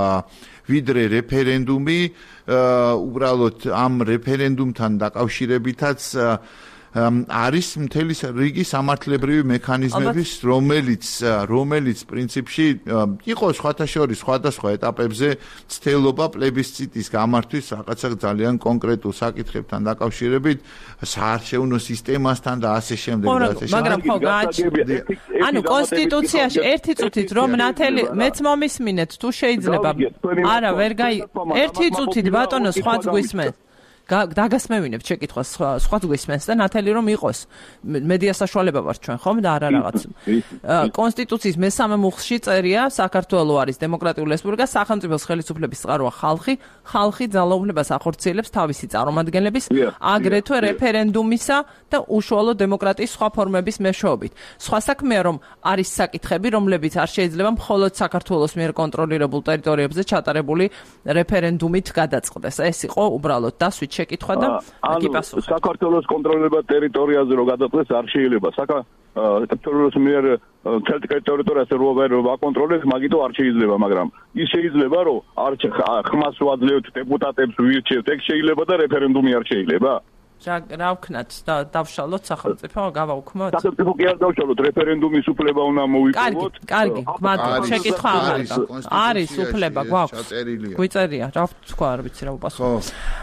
ვიდრე რეფერენდუმი, უბრალოდ ამ რეფერენდუმთან დაკავშირებითაც არის მთელი რიგი სამართლებრივი მექანიზმების, რომელიც რომელიც პრინციპში იყო სხვათა შორის სხვადასხვა ეტაპებზე ცდელობა პლებისციტის გამართვის რაღაცა ძალიან კონკრეტულ საკითხებთან დაკავშირებით, საარჩევნო სისტემასთან და ასე შემდეგ და ასე შემდეგ. მაგრამ ხო გააჩნია. ანუ კონსტიტუციაში ერთი წუთით რომ ნათელი მეც მომისმინეთ თუ შეიძლება. არა, ვერ გაი ერთი წუთით ბატონო სხვაც გვისმენთ. დაგასმევინებთ შეკითხვას სხვაც გვისმენს და ნათელი რომ იყოს მედია საშუალება ვარ ჩვენ ხომ და არა რაღაც კონსტიტუციის მესამე მუხლში წერია საქართველოს არის დემოკრატიული რესპუბლიკა სახელმწიფოს ხელისუფლების წყაროა ხალხი ხალხი ძალაუფლებას ახორციელებს თავისი წარმომადგენლების აგრეთვე რეფერენდუმისა და უშუალო დემოკრატიის სხვა ფორმების მეშვეობით სხვა საქმეა რომ არის საკითხები რომლებიც არ შეიძლება მხოლოდ საქართველოს მიერ კონტროლირებულ ტერიტორიებზე ჩატარებული რეფერენდუმით გადაწყდეს ეს იყო უბრალოდ დასვით შეკითხვა და კი პასუხი. საქართველოს კონტროლება ტერიტორიაზე რო გადაწყდეს არ შეიძლება. საქართველოს მიერ ტერიტორიაზე რო ვაკონტროლებს, მაგითო არ შეიძლება, მაგრამ ის შეიძლება რომ არ ხმას ვაძლევთ დეპუტატებს ვირჩევთ, ეგ შეიძლება და რეფერენდუმი არ შეიძლება. რა ვქნათ და დავშალოთ სახელმწიფო გავაუქმოთ. სახელმწიფო კი არ დავშალოთ, რეფერენდუმის უფლება უნდა მოვიპოვოთ. კარგი, კარგი, შეკითხვა არის. არის უფლება გვაქვს. გვიწერია, რა ვთქვა, არ ვიცი რა უპასუხო.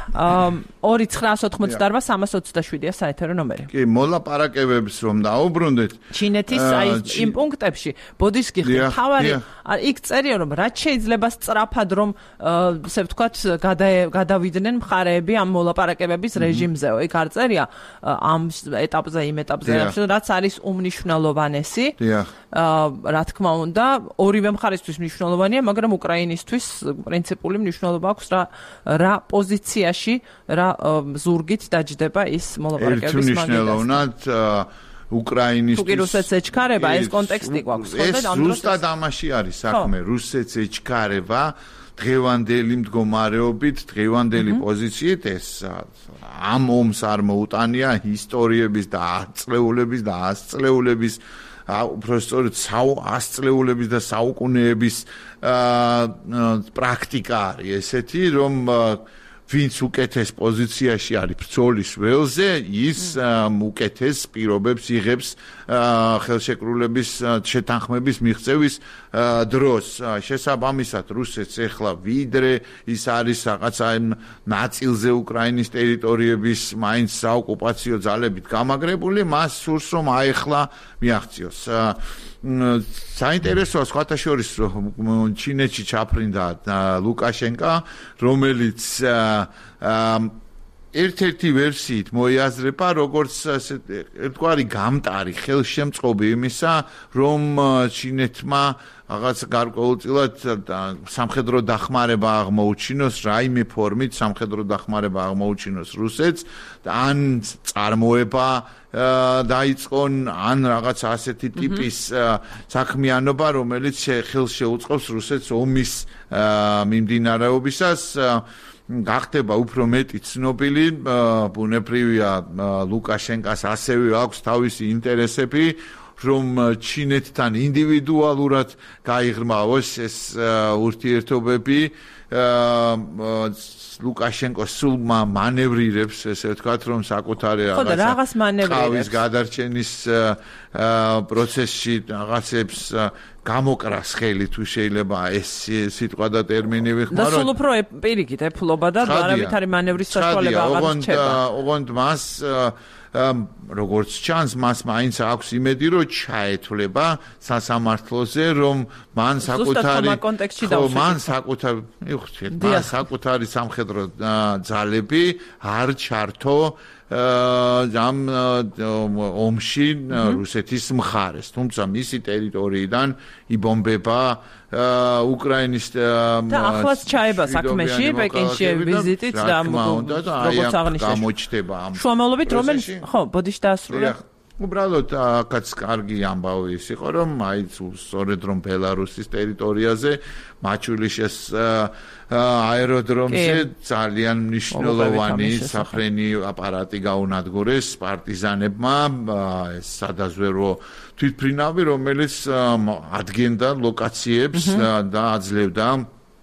ორი ცხრაას ოთხმოცდაარბა სამას ოცდაშვიდია საეთერო ნომერი. კი, მოლაპარაკებებს რომ დაუბრუნდეთ. ჩინეთის აი იმ პუნქტებში ბოდის გიხდით. თავარი იქ წერია რომ რაც შეიძლება სწრაფად რომ ესე ვთქვათ გადავიდნენ მხარეები ამ მოლაპარაკებების რეჟიმზე. იქ არ წერია ამ ეტაპზე იმ ეტაპზე რაც არის უმნიშვნელოვანესი. რა თქმა უნდა, ორივე მხარისთვის მნიშვნელოვანია, მაგრამ უკრაინისთვის პრინციპული მნიშვნელობა აქვს რა რა პოზიციაში, რა ზურგით დაჯდება ის მოლაპარაკებების მაგალითად. მნიშვნელოვნად უკრაინისთვის თუ რუსეთს ეჩქარება, ეს კონტექსტი გვაქვს, ხო და ამ დროს ზუსტად ამაში არის საქმე, რუსეთს ეჩქარება დღევანდელი მდგომარეობით, დღევანდელი პოზიციით ეს ამ ომს არ მოუტანია ისტორიების და აწლეულების და ასწლეულების უბრალოდ ასწლეულების და საუკუნეების პრაქტიკა არის ესეთი რომ ვინც უკეთეს პოზიციაში არის ბრძოლის ველზე, ის უკეთეს პირობებს იღებს ხელშეკრულების შეთანხმების მიღწევის დროს. შესაბამისად, რუსეთს ეხლა ვიდრე ის არის რაღაცა ნაწილზე უკრაინის ტერიტორიების მაინც საოკუპაციო ძალებით გამაგრებული, მას სურს რომ აეხლა მიაღწიოს. საინტერესოა სხვათა შორის რომ ჩინეთში ჩაფრინდა ლუკაშენკა, რომელიც ერთ-ერთი ვერსიით მოიაზრება როგორც ერთგვარი გამტარი ხელშემწყობი იმისა, რომ ჩინეთმა რაღაც გარკვეულწილად სამხედრო დახმარება აღმოუჩინოს, რაიმე ფორმით სამხედრო დახმარება აღმოუჩინოს რუსეთს და ან წარმოება დაიწყონ, ან რაღაც ასეთი ტიპის საქმიანობა, რომელიც ხელს შეუწყობს რუსეთს ომის მიმდინარეობისას. გახდება უფრო მეტი ცნობილი, ბუნებრივია ლუკაშენკას ასევე აქვს თავისი ინტერესები, რომ ჩინეთთან ინდივიდუალურად გაიღრმავოს ეს ურთიერთობები. ლუკაშენკოს სულ მანევრირებს, ესე ვთქვათ, რომ საკუთარი რაღაცა ყავის გადარჩენის პროცესში რაღაცებს გამოკრას ხელი თუ შეიძლება ეს სიტყვა და ტერმინი ვიხმარო. და სულ უფრო პირიქით ეფლობა და არავით არის მანევრის საშუალება აღარ რჩება. ოღონდ მას როგორც ჩანს, მას მაინც აქვს იმედი, რომ ჩაეთვლება სასამართლოზე, რომ მან საკუთარი მან საკუთარი მივხვდით, მან საკუთარი სამხედრო ძალები არ ჩართო ამ ომში რუსეთის მხარეს. თუმცა მისი ტერიტორიიდან იბომბება უკრაინის და ახლაც ჩაება საქმეში პეკინში ვიზიტით და როგორც აღნიშნეთ გამოჩდება ამ შუამავლობით რომელიც ხო ბოდიში დაასრულა. უბრალოდ აქაც კარგი ამბავი ის იყო, რომ აი სწორედ რომ ბელარუსის ტერიტორიაზე მაჩულიშეს აეროდრომზე ძალიან მნიშვნელოვანი საფრენი აპარატი გაუნადგურეს პარტიზანებმა, ეს სადაზვერვო თვითმფრინავი, რომელიც ადგენდა ლოკაციებს და აძლევდა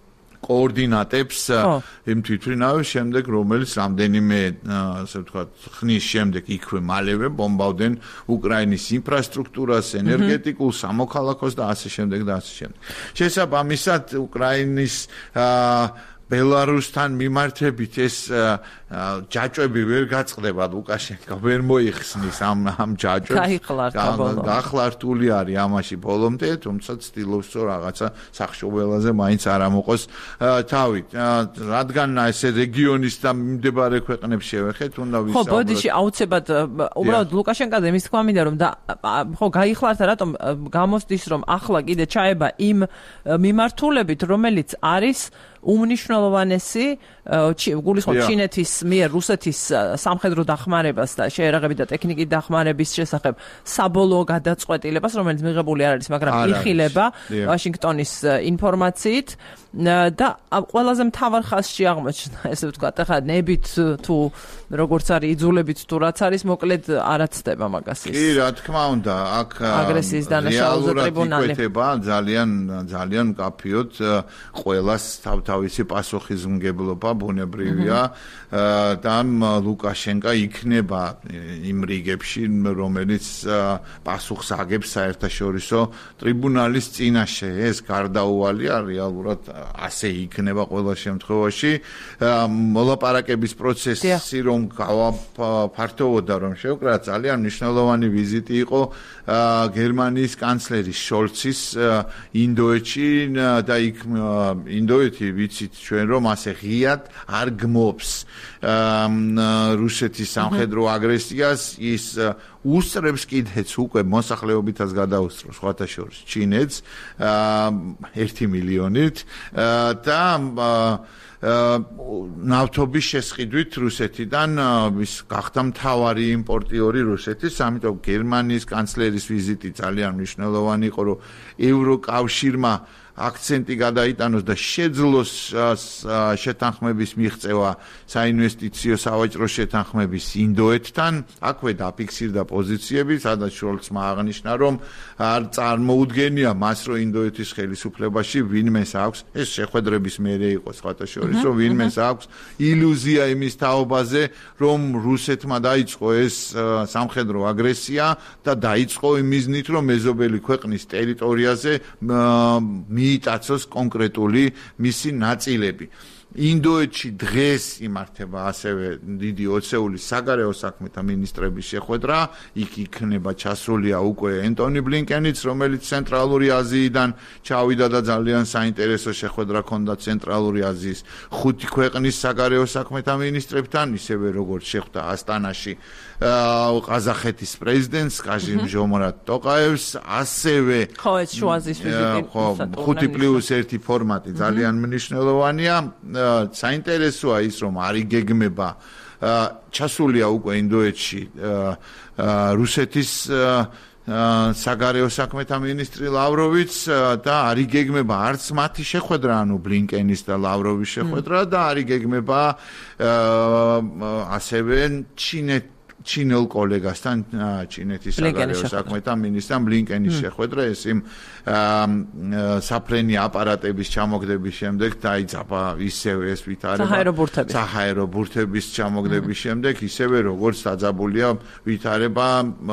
კოორდინატებს იმ თვითმფრინავის შემდეგ, რომელიც რამდენიმე, ასე ვთქვათ, ხნის შემდეგ იქვე მალევე ბომბავდნენ უკრაინის ინფრასტრუქტურას, ენერგეტიკულ, სამოქალაქოს და ასე შემდეგ და ასე შემდეგ. შესაბამისად, უკრაინის ბელარუსთან მიმართებით ეს ჯაჭვები ვერ გაწყდება, ლუკაშენკო ვერ მოიხსნის ამ ამ ჯაჭვებს. გახლართული არის ამაში ბოლომდე, თუმცა ცდილობს რომ რაღაცა სახშობელაზე მაინც არ ამოყოს თავი. რადგან ესე რეგიონის და მიმდებარე ქვეყნებს შევეხეთ, უნდა ვისაუბროთ. ხო, ბოდიში აუცილებლად უბრალოდ ლუკაშენკოზე მის თქვა მინდა რომ და ხო გაიხლარდა რატომ გამოსდის რომ ახლა კიდე ჩაება იმ მიმართულებით, რომელიც არის უმნიშვნელოვანესი გულისხმობ ჩინეთის მიერ რუსეთის სამხედრო დახმარებას და შეერაღებით და ტექნიკით დახმარების შესახებ საბოლოო გადაწყვეტილებას, რომელიც მიღებული არ არის, მაგრამ იხილება ვაშინგტონის ინფორმაციით და ყველაზე მთავარ ხაზში აღმოჩნდა, ესე ვთქვათ, ახლა ნებით თუ როგორც არის იძულებით თუ რაც არის, მოკლედ არაცდება მაგას ის. კი, რა თქმა უნდა, აქ აგრესიის დანაშაულზე ტრიბუნალი ძალიან ძალიან მკაფიოდ ყველას თავთავისი პასუხისმგებლობა ბუნებრივია და ლუკაშენკო იქნება იმ რიგებში, რომელიც პასუხს აგებს საერთაშორისო ტრიბუნალის წინაშე. ეს გარდაუვალია რეალურად ასე იქნება ყველა შემთხვევაში. მოლაპარაკების პროცესი რომ გავაფართოვოდა, რომ შევკრა, ძალიან მნიშვნელოვანი ვიზიტი იყო გერმანიის კანცლერის შოლცის ინდოეთში და იქ ინდოეთი ვიცით ჩვენ რომ ასე ღიად არ გმობს რუსეთის სამხედრო აგრესიას, ის უსწრებს კიდეც უკვე მოსახლეობითაც გადაუსწროს სხვათა შორის ჩინეთს ერთი მილიონით და ნავთობის შესყიდვით რუსეთიდან ის გახდა მთავარი იმპორტიორი რუსეთის, ამიტომ გერმანიის კანცლერის ვიზიტი ძალიან მნიშვნელოვანი იყო, რომ ევროკავშირმა აქცენტი გადაიტანოს და შეძლოს შეთანხმების მიღწევა საინვესტიციო სავაჭრო შეთანხმების ინდოეთთან. აქვე დაფიქსირდა პოზიციები, სადაც შოლცმა აღნიშნა, რომ არ წარმოუდგენია მას, რომ ინდოეთის ხელისუფლებაში ვინმეს აქვს, ეს შეხვედრების მერე იყო სხვათა შორის, რომ ვინმეს აქვს ილუზია იმის თაობაზე, რომ რუსეთმა დაიწყო ეს სამხედრო აგრესია და დაიწყო იმ მიზნით, რომ მეზობელი ქვეყნის ტერიტორიაზე მიიტაცოს კონკრეტული მისი ნაწილები. ინდოეთში დღეს იმართება ასევე დიდი ოცეული საგარეო საქმეთა მინისტრების შეხვედრა, იქ იქნება ჩასულია უკვე ენტონი ბლინკენიც, რომელიც ცენტრალური აზიიდან ჩავიდა და ძალიან საინტერესო შეხვედრა ჰქონდა ცენტრალური აზიის ხუთი ქვეყნის საგარეო საქმეთა მინისტრებთან, ისევე როგორც შეხვდა ასტანაში ყაზახეთის პრეზიდენტს კაჟიმ-ჟომარატ ტოყაევს, ასევე ხო, ეს შუა აზიის ვიზიტი, ხუთი პლუს ერთი ფორმატი ძალიან მნიშვნელოვანია. საინტერესოა ის, რომ არ იგეგმება ჩასულია უკვე ინდოეთში რუსეთის საგარეო საქმეთა მინისტრი ლავროვიც და არ იგეგმება არც მათი შეხვედრა, ანუ ბლინკენის და ლავროვის შეხვედრა და არ იგეგმება ასევე ჩინეთ ჩინელ კოლეგასთან, ჩინეთის საგარეო საქმეთა მინისტრთან ბლინკენის შეხვედრა, ეს იმ საფრენი აპარატების ჩამოგდების შემდეგ დაიძაბა ისევე ეს ვითარება საჰაერო ბურთების ჩამოგდების შემდეგ, ისევე როგორც დაძაბულია ვითარება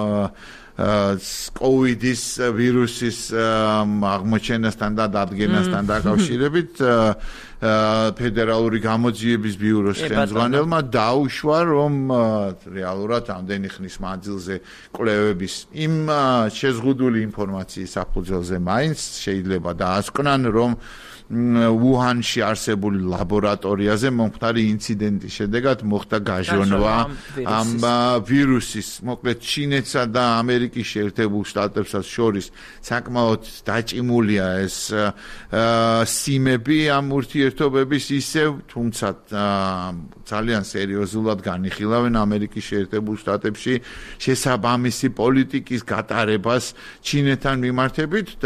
კოვიდის ვირუსის აღმოჩენასთან და დადგენასთან დაკავშირებით ფედერალური გამოძიების ბიუროს ხელმძღვანელმა დაუშვა, რომ რეალურად ამდენი ხნის მანძილზე კვლევების იმ შეზღუდული ინფორმაციის საფუძველზე მაინც შეიძლება დაასკვნან, რომ უჰანში არსებული ლაბორატორიაზე მომხდარი ინციდენტის შედეგად მოხდა გაჟონვა ამ ვირუსის. მოკლედ ჩინეთსა და ამერიკის შეერთებულ შტატებსაც შორის საკმაოდ დაჭიმულია ეს სიმები ამ ურთიერთობების ისევ, თუმცა ძალიან სერიოზულად განიხილავენ ამერიკის შეერთებულ შტატებში შესაბამისი პოლიტიკის გატარებას ჩინეთთან მიმართებით და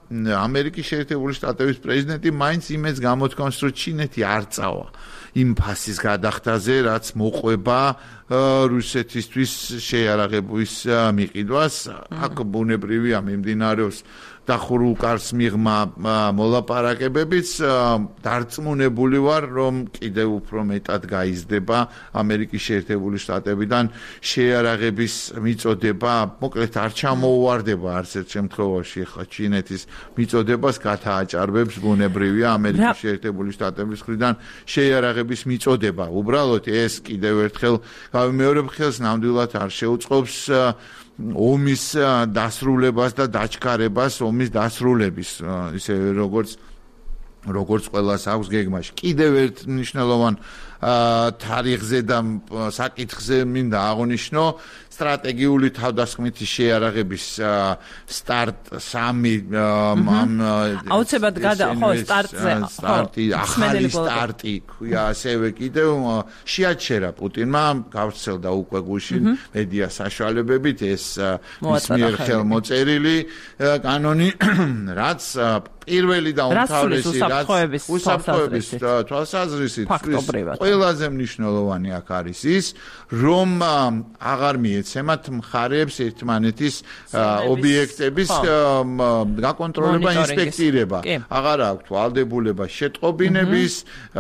ამერიკის შეერთებული შტატების პრეზიდენტი მაინც იმეც გამოთქვამს, რომ ჩინეთი არ წავა იმ ფასის გადახდაზე, რაც მოყვება რუსეთისთვის შეიარაღების მიყიდვას. აქ ბუნებრივია მიმდინარეობს დახურულ კარს მიღმა მოლაპარაკებებიც. დარწმუნებული ვარ, რომ კიდევ უფრო მეტად გაიზრდება ამერიკის შეერთებული შტატებიდან შეიარაღების მიწოდება. მოკლედ არ ჩამოუვარდება არც ერთ შემთხვევაში ხა ჩინეთის მიწოდებას გათააჭარბებს ბუნებრივია ამერიკის შეერთებული შტატების მხრიდან შეიარაღების მიწოდება. უბრალოდ ეს კიდევ ერთხელ გამეორებ ხელს ნამდვილად არ შეუწყობს ომის დასრულებას და დაჩქარებას ომის დასრულების ისე როგორც როგორც ყველას აქვს გეგმაში. კიდევ ერთ მნიშვნელოვან თარიღზე და საკითხზე მინდა აღნიშნო სტრატეგიული თავდასხმითი შეიარაღების სტარტ სამი ამ აუცილებლად გადა ხო სტარტზე სტარტი ახალი სტარტი ქვია ასევე კიდევ შეაჩერა პუტინმა გავრცელდა უკვე გუშინ მედია საშუალებებით ეს მის მიერ ხელმოწერილი კანონი რაც პირველი და უმთავრესი რაც უსაფრთხოების თვალსაზრისით ყველაზე მნიშვნელოვანი აქ არის ის რომ აღარ მიეცემათ მხარეებს ერთმანეთის ობიექტების გაკონტროლება ინსპექტირება აღარ აქვთ ვალდებულება შეტყობინების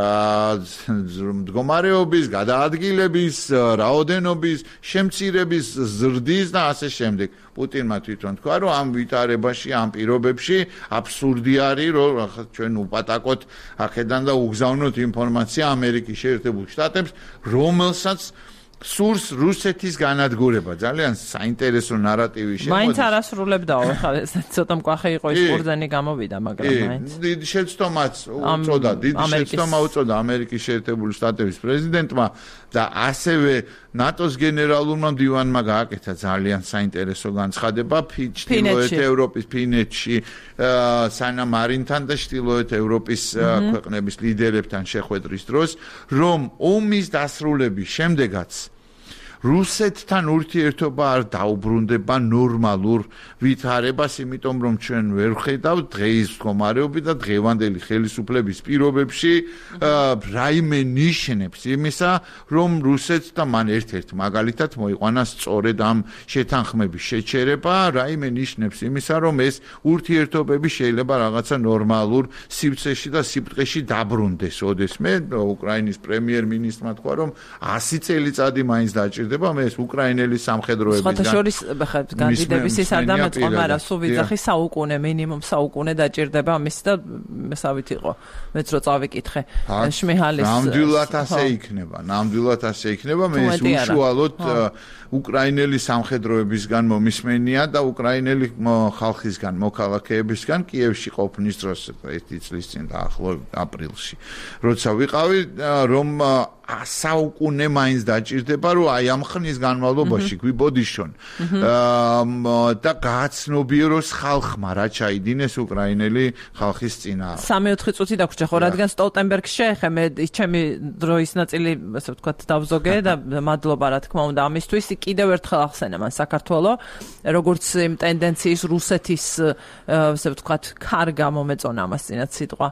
მდგომარეობის გადაადგილების რაოდენობის შემცირების ზრდის და ასე შემდეგ პუტინმა თვითონ თქვა რომ ამ ვითარებაში ამ პირობებში აბსურდი არის რომ ჩვენ უპატაკოთ აქედან და უგზავნოთ ინფორმაცია ამერიკის შეერთებულ შტატებს რომელსაც სურს რუსეთის განადგურება ძალიან საინტერესო ნარატივი შემოდის მაინც არასრულებდაო ხა ცოტა მკვახე იყო ის ყურძენი გამოვიდა მაგრამ მაინც დიდი შეცდომაც უწოდა დიდი შეცდომა უწოდა ამერიკის შეერთებული შტატების პრეზიდენტმა და ასევე ნატოს გენერალურმა მდივანმა გააკეთა ძალიან საინტერესო განცხადება ჩრდილოეთ ევროპის ფინეთში სანამ არინთან და ჩრდილოეთ ევროპის ქვეყნების ლიდერებთან შეხვედრის დროს რომ ომის დასრულების შემდეგაც რუსეთთან ურთიერთობა არ დაუბრუნდება ნორმალურ ვითარებას, იმიტომ რომ ჩვენ ვერ ვხედავთ დღეის მდგომარეობით და დღევანდელი ხელისუფლების პირობებში რაიმე ნიშნებს იმისა, რომ რუსეთს და მან ერთ-ერთ მაგალითად მოიყვანა სწორედ ამ შეთანხმების შეჩერება, რაიმე ნიშნებს იმისა, რომ ეს ურთიერთობები შეიძლება რაღაცა ნორმალურ სივრცეში და სიბრტყეში დაბრუნდეს. ოდესმე უკრაინის პრემიერ-მინისტრმა თქვა, რომ ასი წელიწადი მაინც დაჭირდება მე ეს უკრაინელი სამხედროებიდან სხვათა შორის განდიდების ის არ დამეწყო, მაგრამ სულ ვიძახი საუკუნე მინიმუმ საუკუნე დაჭირდება ამის და მესავით იყო მეც რო წავიკითხე შმიჰალის ნამდვილად ასე იქნება ნამდვილად ასე იქნება მე ეს უშუალოდ უკრაინელი სამხედროებისგან მომისმენია და უკრაინელი ხალხისგან მოქალაქეებისგან კიევში ყოფნის დროს ერთი წლის წინ დაახლოებით აპრილში როცა ვიყავი რომ საუკუნე მაინც დაჭირდება რომ აი ამ ხნის განმავლობაში გვიბოდიშონ და გააცნობიეროს ხალხმა რა ჩაიდინეს უკრაინელი ხალხის წინააღმდეგ. სამი-ოთხი წუთი დაგვრჩა ხო რადგან სტოლტენბერგს შეეხე მე ის ჩემი დროის ნაწილი ასე ვთქვათ დავზოგე და მადლობა რა თქმა უნდა ამისთვის კიდევ ერთხელ ახსენე მან საქართველოს როგორც იმ ტენდენციის რუსეთის ასე ვთქვათ კარგა მომეწონა ამას წინათ სიტყვა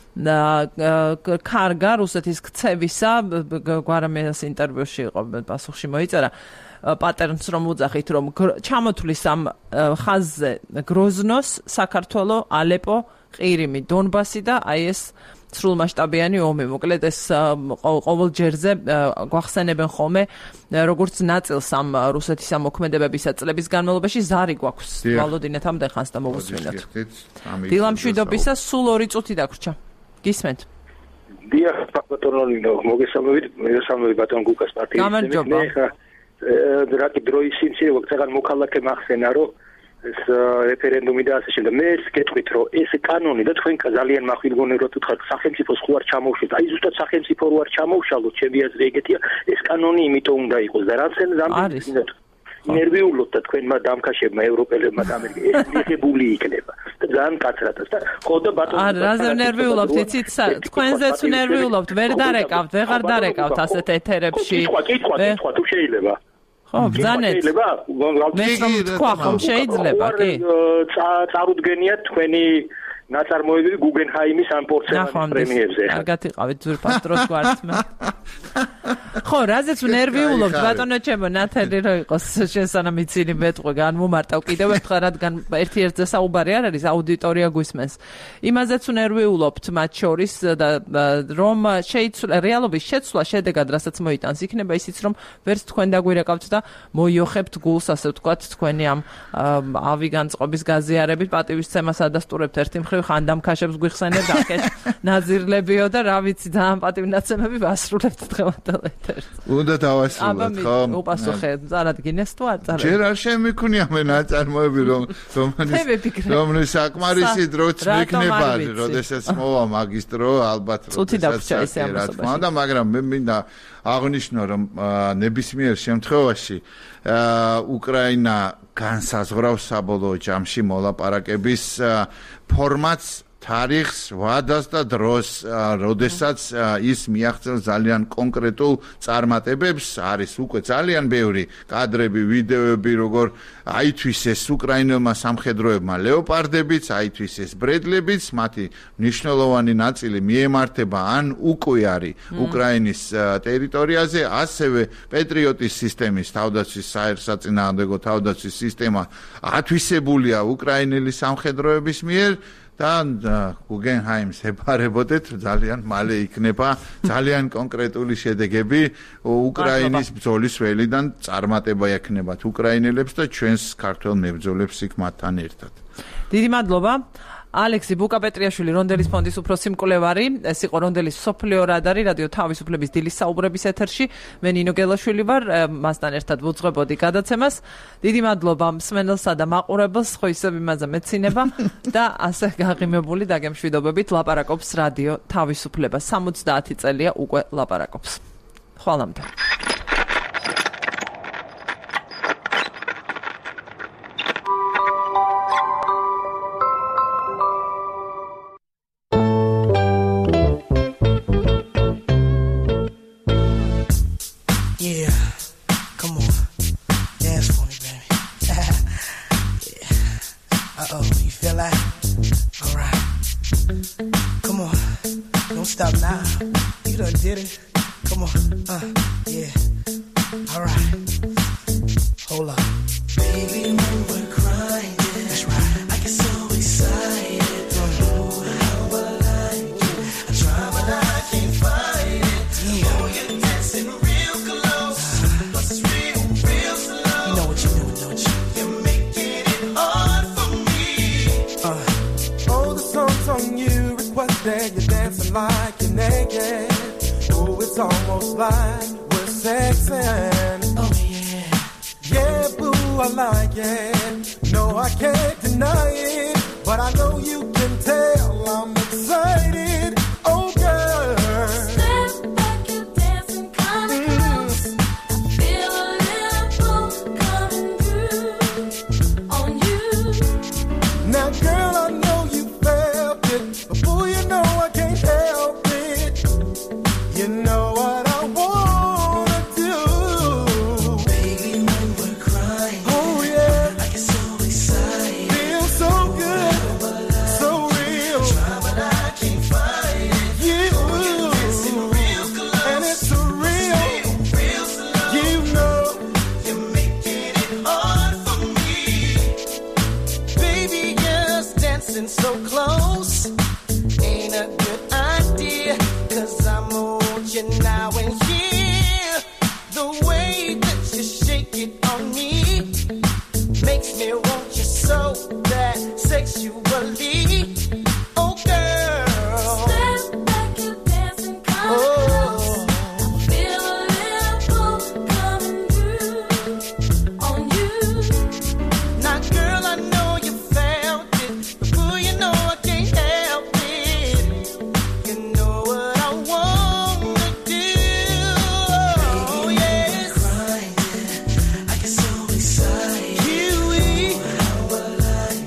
კარგა რუსეთის ქცევისა გვარამეს ინტერვიუში იყო პასუხში მოიწერა პატერნს რომ უძახით რომ ჩამოთვლის ამ ხაზზე გროზნოს საქართველოს ალეპო ყირიმი დონბასი და აი ეს სრულმასშტაბიანი ომი მოკლედ ეს ყოველ ჯერზე გვახსენებენ ხოლმე როგორც ნაწილს ამ რუსეთის ამოქმედებებისა წლების განმავლობაში ზარი გვაქვს ვალოდინეთამდე ხანს და მოვუსმინოთ დილამშვიდობისა სულ ორი წუთი დაგვრჩა გისმენთ დიახ ბატონო მოგესალმებით მოგესალმებით ბატონ გუკას პარტიის გამარჯობა რა დროის სიმცირე ვაგზავნა მოქალაქე მახსენა რომ ეს რეფერენდუმი და ასე შემდეგ მე ეს გეტყვით რომ ეს კანონი და თქვენ ძალიან მახვილგონე რომ თქვა სახელმწიფოს ხო არ ჩამოუშვით აი ზუსტად სახელმწიფო რო არ ჩამოუშალოთ ჩემი აზრი ეგეთია ეს კანონი იმიტომ უნდა იყოს და რაცენ ზამბიზინოთ ნერვიულობთ და თქვენმა დამქაშებმა ევროპელებმა და ამერიკელებმა ეს მიღებული იქნება და ძალიან კაცრად და ხო და ბატონო არ რაზე ნერვიულობთ იცით თქვენზეც ნერვიულობთ ვერ დარეკავთ ვეღარ დარეკავთ ასეთ ეთერებში კითხვა კითხვა კითხვა თუ შეიძლება ხო, ბრძანეთ. შეიძლება თქვა ხომ შეიძლება, კი. წარუდგენიათ თქვენი ნაწარმოებები გუგენჰაიმის ამ პორცელანის პრემიებზე. კარგად იყავით ძვირფას დროს გვართმე. ხო, რაზეც ნერვიულობთ ბატონო ჩემო ნათელი რო იყოს შესანამ იცინი მეტყვე განმომარტავ კიდევ ერთხელ რადგან ერთ-ერთზე საუბარი არ არის აუდიტორია გვისმენს. იმაზეც ნერვიულობთ მათ შორის და რომ შეიცვლა რეალობის შეცვლა შედეგად რასაც მოიტანს იქნება ისიც რომ ვერც თქვენ დაგვირეკავთ და მოიოხებთ გულს ასე ვთქვათ თქვენი ამ ავი განწყობის გაზიარებით პატივისცემას ადასტურებთ ერთი მხრივ ხანდამქაშებს გვიხსენებთ აქეთ ნაზირლებიო და რა ვიცი ძალიან პატივნაცემები ვასრულებთ დღევანდელ ეთერს. უნდა დავასრულოთ ხო? აბა უპასუხე წარადგინეს თუ არ წარადგინეს? ჯერ არ შემიქონია მე ნაწარმოები რომ რომანის რომლის საკმარისი დროც მეკნება, როდესაც მოვა მაგისტრო ალბათ წუთი დაგვჭა ესე ამბობ. და მაგრამ მე მინდა აღნიშნო რომ ნებისმიერ შემთხვევაში უკრაინა განსაზღვრავს საბოლოო ჯამში მოლაპარაკების ფორმატს, თარიღს, ვადას და დროს, როდესაც ის მიაღწევს ძალიან კონკრეტულ წარმატებებს, არის უკვე ძალიან ბევრი კადრები, ვიდეოები, როგორ აითვისეს უკრაინელმა სამხედროებმა ლეოპარდებიც, აითვისეს ბრედლებიც, მათი მნიშვნელოვანი ნაწილი მიემართება ან უკვე არის უკრაინის ტერიტორიაზე, ასევე პეტრიოტის სისტემის თავდაცვის საერთსაწინააღმდეგო თავდაცვის სისტემა ათვისებულია უკრაინელი სამხედროების მიერ და გუგენჰაიმს ებარებოდეთ ძალიან მალე იქნება ძალიან კონკრეტული შედეგები უკრაინის ბრძოლის ველიდან წარმატება ექნებათ უკრაინელებს და ჩვენს ქართველ მებრძოლებს იქ მათთან ერთად. დიდი მადლობა. ალექსი ბუკაპეტრიაშვილი რონდელის ფონდის უფროსი მკვლევარი, ეს იყო რონდელის სოფლიო რადარი რადიო თავისუფლების დილის საუბრების ეთერში. მე ნინო გელაშვილი ვარ, მასთან ერთად ვუძღვებოდი გადაცემას. დიდი მადლობა მსმენელსა და მაყურებელს, ხო ისევ იმაზე მეცინება და ასე გაღიმებული დაგემშვიდობებით ლაპარაკობს რადიო თავისუფლება. სამოცდაათი წელია უკვე ლაპარაკობს. ხვალამდე. Stop now. You done did it. Come on. Uh, yeah. All right. Hold up. Baby, when we're crying, yeah. That's right. I get so excited. Mm. Oh, how I like it. I try, but I can't fight it. Yeah. Oh, you're dancing real close. Uh, but it's real, real slow. You know what you're doing, don't you? You're making it hard for me. Uh. Oh, the song's on you. Requested you're dancing like you're naked. Oh, it's almost like we're sexing. Oh, yeah. Yeah, boo, I like it. No, I can't deny it. But I know you can tell I'm excited. Oh, girl. Step back, you're dancing kind of mm. close. I feel a little pull coming through on you. Now, girl, I know you felt it. But boy, you know I can't help it. You know what I wanna do. Baby, when we're crying, oh yeah, I get so excited. Feel so good, so real. Try, but I can't fight it. You, you're dancing real close, and it's so real, real, real slow. You know you're making it hard for me. Baby, just dancing so close ain't a good idea, 'cause I'm on you now and here. The way that you shake it on me makes me want you so bad sexually. Oh girl, step back, you're dancing kind of close. I feel a little pull coming through on you. Now girl, I know you felt it, but boy, you know I can't help it. You know what I wanna do. Oh yes, crying, I get so excited. You, oh, how I like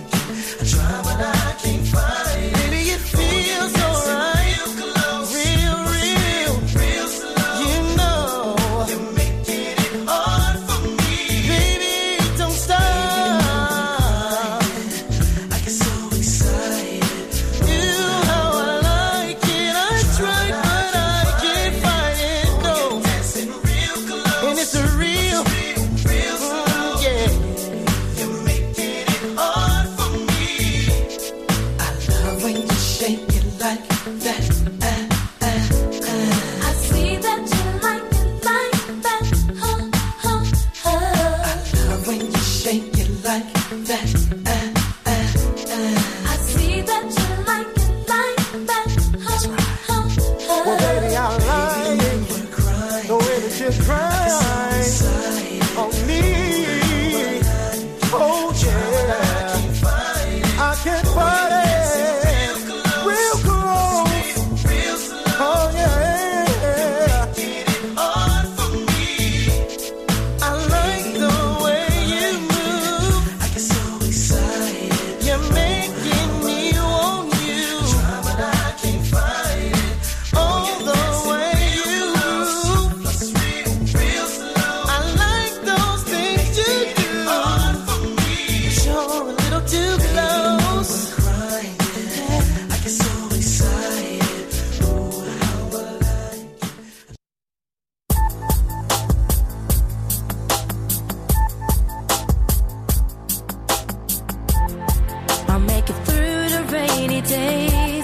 like that. Uh, uh, uh. I see that you like it like that. That's right. Huh, huh. Well, baby, I like the way that you cry on me. Oh yeah, I can't fight it. Real close. Oh yeah. I like the way you move. I get so excited. You're making me want you. Try but I can't fight it. Oh, the way you move. Plus real, real slow. I like those things you do. You're a little too close. I get so excited. Oh, how I like it. I'll make it through the rainy days.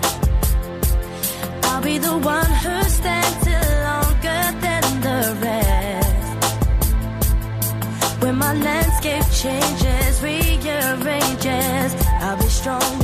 I'll be the one who stands still longer than the rest. When my landscape changes, rearranges, I'll be strong